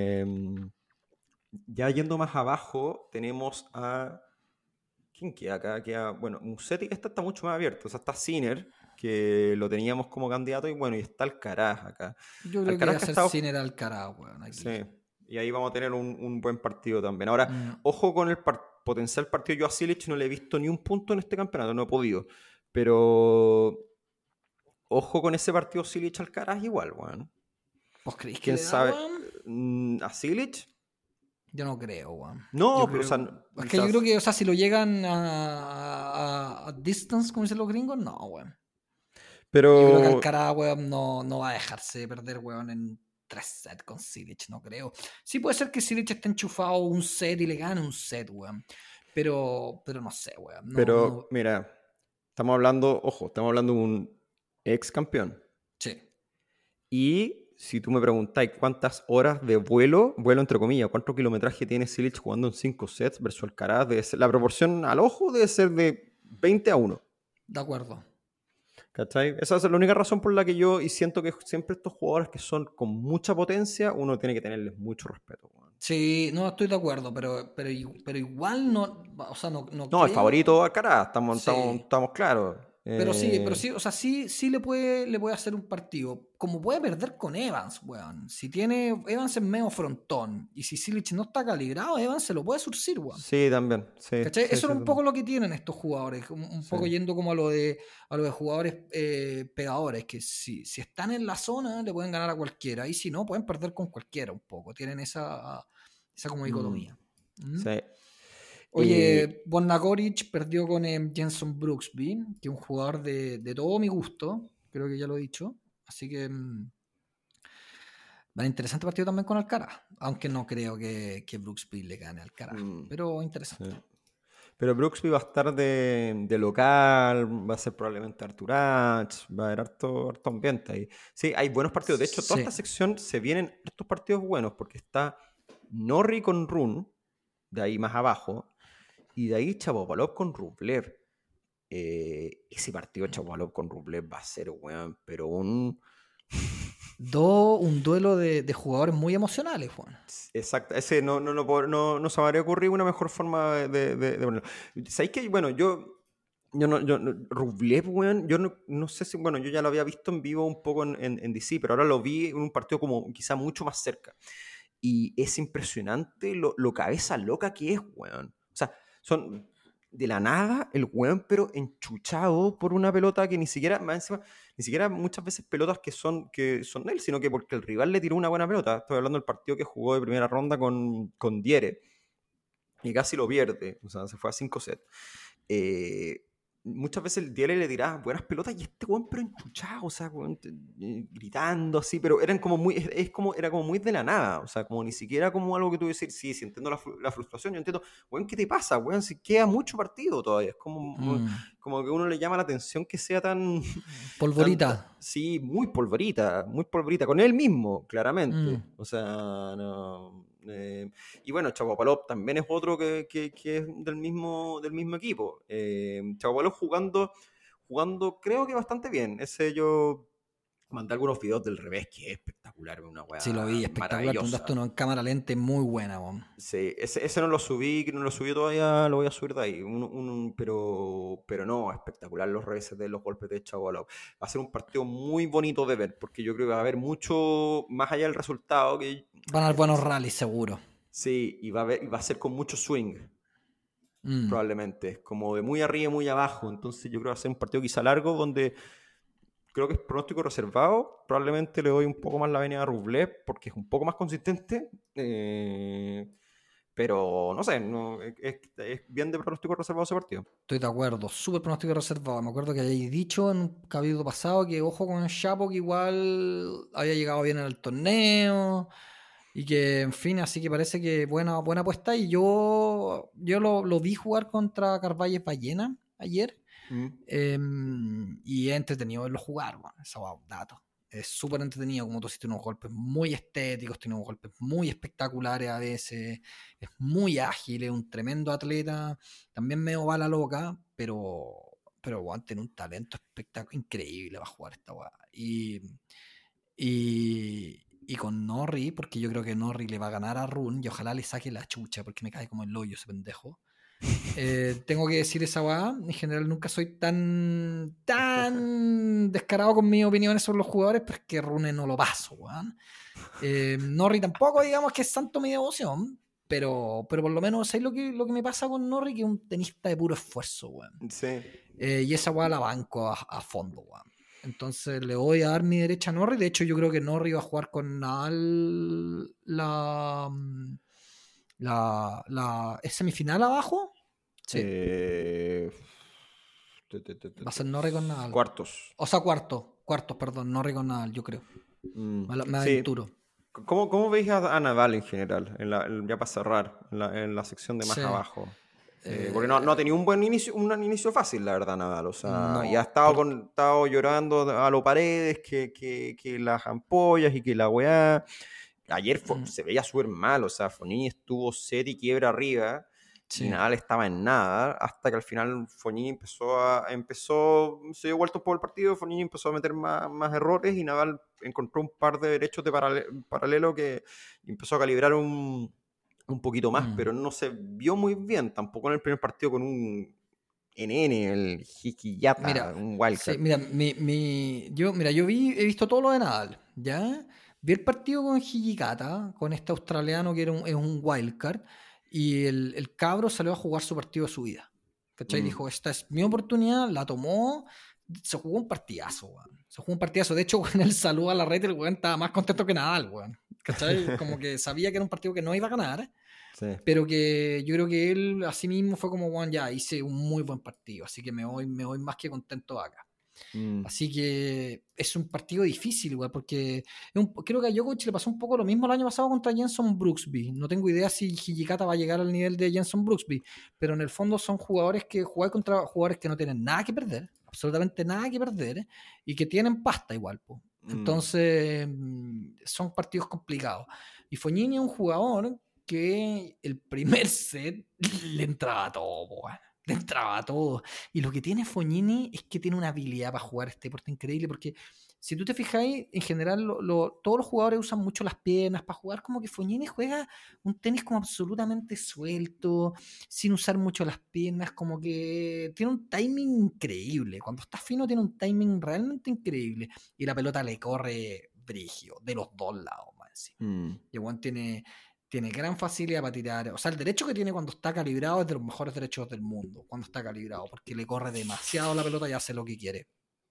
Ya yendo más abajo, tenemos a... ¿Quién queda acá? Bueno, Musetti, esta está mucho más abierta. O sea, está Sinner, que lo teníamos como candidato, y bueno, y está Alcaraz acá. Yo creo Alcaraz que va a ser estado... Sinner Alcaraz, weón, aquí. Sí, y ahí vamos a tener un buen partido también. Ahora, ojo con el potencial partido. Yo a Silic no le he visto ni un punto en este campeonato, no he podido. Pero ojo con ese partido Silic-Alcaraz igual, weón. ¿Vos creéis que ¿Quién le da, sabe? weón? ¿A Silic? Yo no creo, weón. No, Yo pero creo- o sea, es que yo creo que, o sea, si lo llegan a distance, como dicen los gringos, no, weón. pero Yo creo que Alcaraz, weón, no va a dejarse perder, weón, en 3 sets con Silic, no creo. Sí puede ser que Silic esté enchufado un set y le gane un set, weón. Pero no sé, weón. Pero, mira, estamos hablando de un ex campeón. Sí. Y si tú me preguntáis cuántas horas de vuelo entre comillas, cuánto kilometraje tiene Silic jugando en 5 sets versus Alcaraz, la proporción al ojo debe ser de 20-1. De acuerdo. ¿Cachai? Esa es la única razón por la que yo siento que siempre estos jugadores que son con mucha potencia, uno tiene que tenerles mucho respeto. Weón. Sí, no estoy de acuerdo, pero igual no, o sea, no No, creo. el favorito Alcaraz, estamos claros. Pero sí, o sea, sí le puede hacer un partido. Como puede perder con Evans, weón. Si tiene Evans en medio frontón y si Silic no está calibrado, Evans se lo puede surcir, weón. Sí, también. Sí, ¿Cachai? sí, Eso sí, es un poco lo que tienen estos jugadores, un Sí. poco yendo como a lo de jugadores pegadores, que si están en la zona le pueden ganar a cualquiera y si no, pueden perder con cualquiera un poco. Tienen esa como dicotomía. Sí. Oye, Borna-Goric perdió con Jenson Brooksby, que es un jugador de todo mi gusto, creo que ya lo he dicho. Así que va interesante partido también con Alcaraz, aunque no creo que Brooksby le gane a Alcaraz, pero interesante. Sí. Pero Brooksby va a estar de local, va a ser probablemente Arturach, va a haber harto ambiente ahí. Sí, hay buenos partidos. De hecho, toda esta sección se vienen estos partidos buenos porque está Norrie con Rune, de ahí más abajo, y de ahí Shapovalov con Rublev. Ese partido Shapovalov con Rublev va a ser, weón, pero un duelo de jugadores muy emocionales, Juan. Exacto, ese no se me habría ocurrido una mejor forma de ponerlo. ¿Sabéis que? Bueno, Rublev, weón, yo no sé si, bueno, yo ya lo había visto en vivo un poco en DC, pero ahora lo vi en un partido como quizá mucho más cerca. Y es impresionante lo cabeza loca que es, weón. O sea, de la nada, el weón, pero enchuchado por una pelota que ni siquiera, más encima, ni siquiera muchas veces pelotas que son de él, sino que porque el rival le tiró una buena pelota. Estoy hablando del partido que jugó de primera ronda con Diere, y casi lo pierde, o sea, se fue a 5 sets. Muchas veces el Diere le tiraba buenas pelotas y este weón pero enchuchado, o sea, weón, gritando así, pero eran como muy, era como muy de la nada, o sea, como ni siquiera como algo que tú decir, sí, entiendo la frustración, yo entiendo, weón, ¿qué te pasa, weón? Si queda mucho partido todavía, es como que uno le llama la atención que sea tan... Polvorita. Sí, muy polvorita, con él mismo, claramente, o sea, no... y bueno, Chapovalov también es otro que es del mismo equipo. Chapovalov jugando creo que bastante bien. Ese yo mandé algunos videos del revés que es espectacular, una weá Sí, lo vi, espectacular. Te maravillosa. mandaste uno en cámara lenta muy buena, bon. Sí, ese no lo subí todavía, lo voy a subir de ahí. Pero no, espectacular los reveses de los golpes de Chapovalov. Va a ser un partido muy bonito de ver, porque yo creo que va a haber mucho más allá del resultado. Van a haber buenos rallies, seguro. Sí, y va a ser con mucho swing. Probablemente, como de muy arriba y muy abajo. Entonces yo creo que va a ser un partido quizá largo, donde creo que es pronóstico reservado. Probablemente le doy un poco más la venia a Rublev, porque es un poco más consistente. Pero no sé, es bien de pronóstico reservado ese partido. Estoy de acuerdo, súper pronóstico reservado. Me acuerdo que habéis dicho en un capítulo pasado que ojo con Chapo, que igual había llegado bien en el torneo y que, en fin, así que parece que buena apuesta. Y yo lo vi jugar contra Carvalles Ballena ayer y es entretenido verlo jugar, bueno, eso va un dato. Es súper entretenido, como tú hiciste, unos golpes muy estéticos, tiene unos golpes muy espectaculares a veces, es muy ágil, es un tremendo atleta, también medio bala loca, pero bueno, tiene un talento increíble para jugar esta weá. Y con Norrie, porque yo creo que Norrie le va a ganar a Rune y ojalá le saque la chucha, porque me cae como el hoyo ese pendejo. Tengo que decir esa weá. En general nunca soy tan descarado con mis opiniones sobre los jugadores, pero es que Rune no lo paso, weón. Norrie tampoco, digamos que es santo mi devoción, pero por lo menos ¿sabes lo que me pasa con Norrie? Que es un tenista de puro esfuerzo, weón. Sí. Y esa weá la banco a fondo, weón. Entonces le voy a dar mi derecha a Norrie. De hecho, yo creo que Norrie va a jugar con Nadal ¿es semifinal abajo? Sí. Va a ser Norrie con Nadal. Cuartos. O sea, cuartos, perdón, Norrie con Nadal, yo creo. Me aventuro. ¿Cómo veis a Nadal en general? Ya para cerrar, en la sección de más abajo. Porque no ha tenido un inicio fácil, la verdad, Nadal. O sea, no, y ha estado llorando a los Paredes, que las ampollas y que la weá. Ayer se veía súper mal, o sea, Fognini estuvo set y quiebra arriba. Sí. Y Nadal estaba en nada, hasta que al final Fognini se dio vueltos por el partido, Fognini empezó a meter más errores y Nadal encontró un par de derechos de paralelo que empezó a calibrar un poquito más, pero no se vio muy bien, tampoco en el primer partido con un NN, el Hikiyata, un wildcard. Sí, mira, yo he visto todo lo de Nadal, ¿ya? Vi el partido con Hijikata, con este australiano que es un wildcard, y el cabro salió a jugar su partido de su vida. ¿Cachai? Dijo, esta es mi oportunidad, la tomó, se jugó un partidazo, weón. De hecho, con el saludo a la red, el weón estaba más contento que Nadal, weón. ¿Cachai? Como que sabía que era un partido que no iba a ganar, sí. Pero que yo creo que él a sí mismo fue como, weón, ya hice un muy buen partido, así que me voy más que contento acá. Así que es un partido difícil, igual, porque creo que a Djokovic le pasó un poco lo mismo el año pasado contra Jenson Brooksby. No tengo idea si Hijikata va a llegar al nivel de Jenson Brooksby, pero en el fondo son jugadores que juegan contra jugadores que no tienen nada que perder, absolutamente nada que perder, y que tienen pasta igual, po. Entonces son partidos complicados. Y Fognini es un jugador que el primer set le entraba todo, weón. Le entraba todo. Y lo que tiene Fognini es que tiene una habilidad para jugar este deporte increíble, porque si tú te fijáis, en general todos los jugadores usan mucho las piernas para jugar, como que Fognini juega un tenis como absolutamente suelto, sin usar mucho las piernas, como que tiene un timing increíble. Cuando está fino tiene un timing realmente increíble. Y la pelota le corre brigio, de los dos lados, más. Y el Juan tiene tiene gran facilidad para tirar. O sea, el derecho que tiene cuando está calibrado es de los mejores derechos del mundo, cuando está calibrado, porque le corre demasiado la pelota y hace lo que quiere.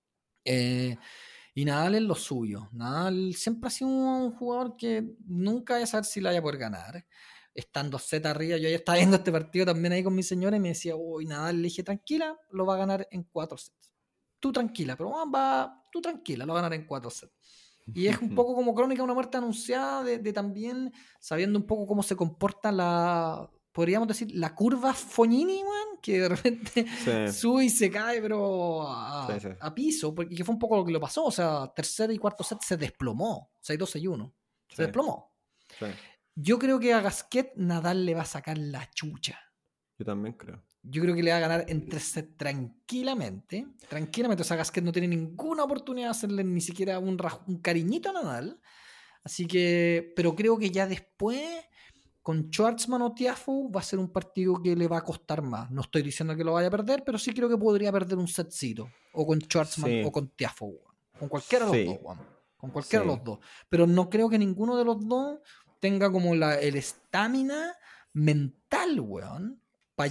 Y Nadal es lo suyo. Nadal siempre ha sido un jugador que nunca voy a saber si la vaya a poder ganar. Estando set arriba, yo ya estaba viendo este partido también ahí con mi señora y me decía, uy, Nadal, le dije, tranquila, lo va a ganar en 4 sets. Tú tranquila, pero tú tranquila, lo va a ganar en 4 sets. Y es un poco como crónica de una muerte anunciada, de también sabiendo un poco cómo se comporta podríamos decir, la curva Fognini, man, que de repente sube y se cae, pero a piso, porque fue un poco lo que le pasó. O sea, tercer y cuarto set se desplomó, 6-2, 6-1. Se desplomó. Sí. Yo creo que a Gasquet Nadal le va a sacar la chucha. Yo también creo. Yo creo que le va a ganar en 3 sets tranquilamente. O sea, Gasquet no tiene ninguna oportunidad de hacerle ni siquiera un cariñito a Nadal. Así que, pero creo que ya después, con Schwartzman o Tiafoe, va a ser un partido que le va a costar más. No estoy diciendo que lo vaya a perder, pero sí creo que podría perder un setcito. O con Schwartzman o con Tiafoe. Con cualquiera de los dos, con cualquiera de los dos. Pero no creo que ninguno de los dos tenga como el estamina mental, weón, para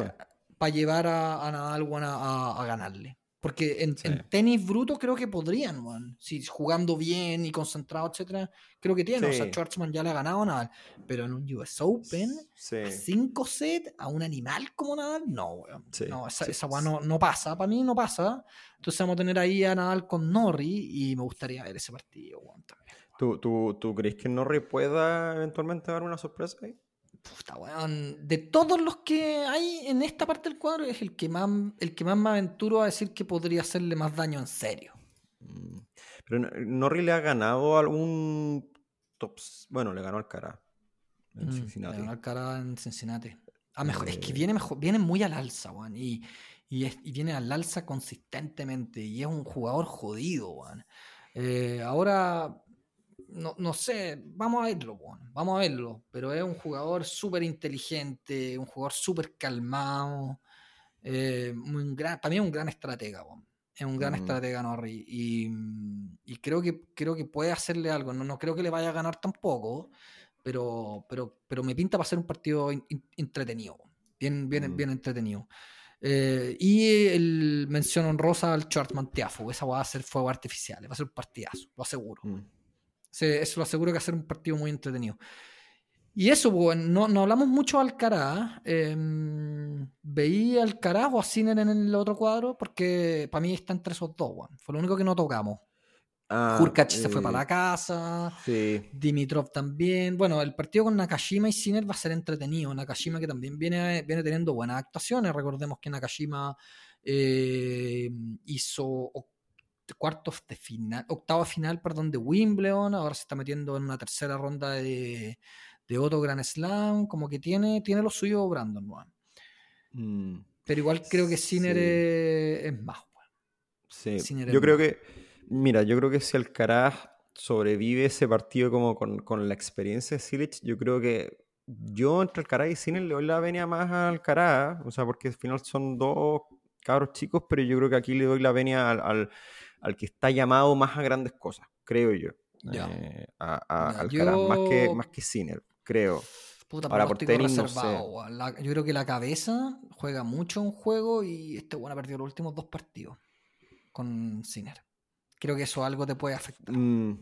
llevar a Nadal, weón, a ganarle. Porque en tenis bruto creo que podrían, weón. Si jugando bien y concentrado, etcétera, creo que tiene. O sea, Schwartzman ya le ha ganado a Nadal. Pero en un US Open, a 5 sets, a un animal como Nadal, no, weón. No, esa weón no pasa. Para mí no pasa. Entonces vamos a tener ahí a Nadal con Norrie y me gustaría ver ese partido, weón, también. ¿Tú crees que Norrie pueda eventualmente dar una sorpresa ahí? Puta, weón. De todos los que hay en esta parte del cuadro, es el que más me aventuro a decir que podría hacerle más daño en serio. Pero Norrie le ha ganado algún bueno, le ganó al Alcaraz en Cincinnati. Le ganó al Alcaraz en Cincinnati. Es que viene muy al alza, weón. Y viene al alza consistentemente. Y es un jugador jodido, weón. Ahora, no sé, vamos a verlo, pero es un jugador súper inteligente, un jugador súper calmado, también un gran estratega, es un gran estratega Norrie, y creo que puede hacerle algo. No creo que le vaya a ganar tampoco, pero me pinta para ser un partido entretenido, bien entretenido. Y el mención honrosa al Schwartzman Tiafoe, esa va a ser fuego artificial, va a ser un partidazo, lo aseguro. Eso lo aseguro, que va a ser un partido muy entretenido. Y eso, bueno, no hablamos mucho de Alcaraz. ¿Veí a Alcaraz o a Sinner en el otro cuadro? Porque para mí está entre esos dos, bueno. Fue lo único que no tocamos. Hurkacz se fue para la casa. Dimitrov también. Bueno, el partido con Nakashima y Sinner va a ser entretenido. Nakashima, que también viene teniendo buenas actuaciones. Recordemos que Nakashima hizo octava final de Wimbledon. Ahora se está metiendo en una tercera ronda de otro Grand Slam. Como que tiene lo suyo Brandon, ¿no? Pero igual creo que Sinner es más, bueno. Sí, yo creo que si Alcaraz sobrevive ese partido como con la experiencia de Cilic, yo creo que entre Alcaraz y Sinner le doy la venia más a Alcaraz, o sea, porque al final son dos cabros chicos, pero yo creo que aquí le doy la venia al que está llamado más a grandes cosas, creo yo. Alcaraz, más que Sinner, creo. Puta, ahora por tenis no sé. Yo creo que la cabeza juega mucho un juego y bueno ha perdido los últimos 2 partidos con Sinner. Creo que eso algo te puede afectar.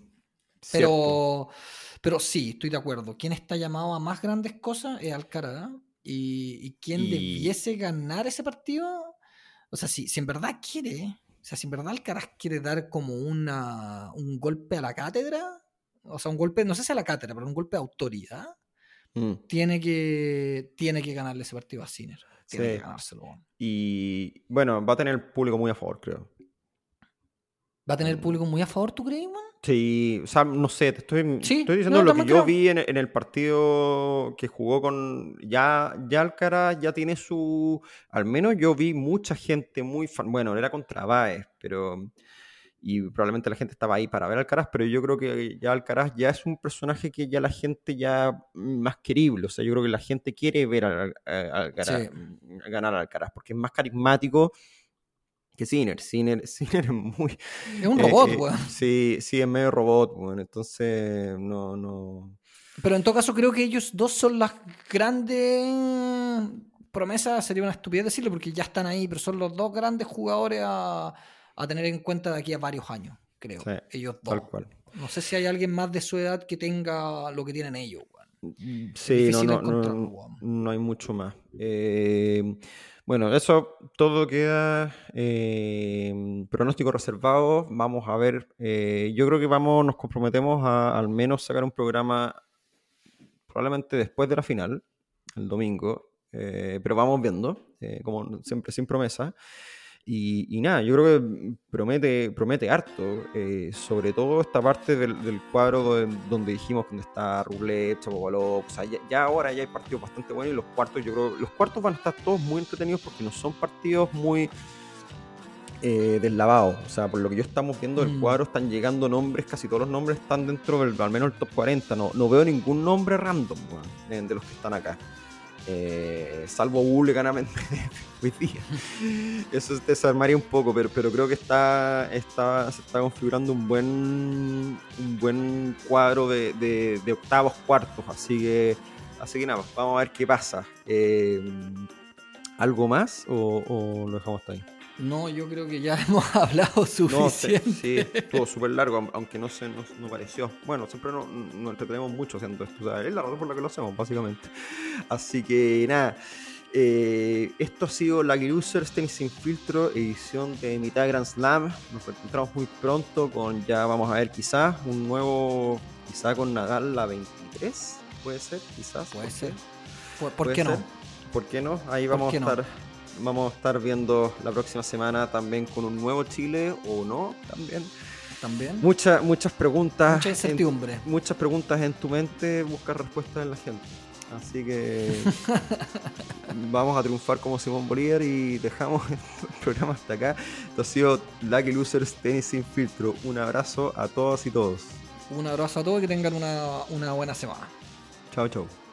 Pero sí, estoy de acuerdo. Quien está llamado a más grandes cosas es Alcaraz. Y quien debiese ganar ese partido, o sea, si en verdad quiere, o sea, si en verdad Alcaraz quiere dar como un golpe a la cátedra, o sea, un golpe, no sé si a la cátedra, pero un golpe de autoridad, tiene que ganarle ese partido a Sinner. Tiene que ganárselo. Y bueno, va a tener el público muy a favor, creo. ¿Va a tener el público muy a favor, tú crees, man? Sí, o sea, no sé, te estoy diciendo lo que yo vi en el partido que jugó con... Ya Alcaraz ya tiene su... Al menos yo vi mucha gente muy fan. Bueno, era contra Baez, pero... Y probablemente la gente estaba ahí para ver a Alcaraz, pero yo creo que ya Alcaraz ya es un personaje que ya la gente ya más querible. O sea, yo creo que la gente quiere ver a Alcaraz, ganar a Alcaraz, porque es más carismático que Sinner. Sinner es muy... Es un robot, weón. Sí, es medio robot, weón. Entonces, no... Pero en todo caso creo que ellos dos son las grandes promesas, sería una estupidez decirlo porque ya están ahí, pero son los dos grandes jugadores a tener en cuenta de aquí a varios años, creo. Sí, ellos dos. tal cual. No sé si hay alguien más de su edad que tenga lo que tienen ellos. Sí, no hay mucho más. Bueno, eso todo queda pronóstico reservado. Vamos a ver. Yo creo que nos comprometemos a al menos sacar un programa probablemente después de la final, el domingo. Pero vamos viendo, como siempre, sin promesa. Y nada, yo creo que promete harto, sobre todo esta parte del cuadro donde dijimos donde está Rublev, Shapovalov, o sea, ya ahora ya hay partidos bastante buenos y los cuartos, yo creo los cuartos van a estar todos muy entretenidos porque no son partidos muy deslavados, o sea, por lo que yo estamos viendo del cuadro están llegando nombres, casi todos los nombres están dentro del, al menos el top 40, no veo ningún nombre random, bueno, de los que están acá. Salvo Bull ganamente hoy día. Eso se desarmaría un poco, pero creo que se está configurando un buen cuadro de octavos, cuartos, así que nada, vamos a ver qué pasa. ¿Algo más o lo dejamos hasta ahí? No, yo creo que ya hemos hablado suficiente. Sí, estuvo súper largo, aunque no pareció. Bueno, siempre nos entretenemos mucho haciendo esto. O sea, es la razón por la que lo hacemos, básicamente. Así que nada, esto ha sido Lucky Losers Tenis Sin Filtro, edición de mitad de Grand Slam. Nos encontramos muy pronto con, ya vamos a ver, quizás un nuevo, quizás con Nadal la 23, puede ser, quizás. Puede ser. ¿Por qué no? ¿Por qué no? Ahí vamos a estar. Vamos a estar viendo la próxima semana también con un nuevo Chile o no, también. Muchas preguntas. Mucha incertidumbre. Muchas preguntas en tu mente, buscar respuestas en la gente. Así que vamos a triunfar como Simón Bolívar y dejamos el programa hasta acá. Esto ha sido Lucky Losers Tenis Sin Filtro. Un abrazo a todas y todos. Un abrazo a todos y que tengan una buena semana. Chao.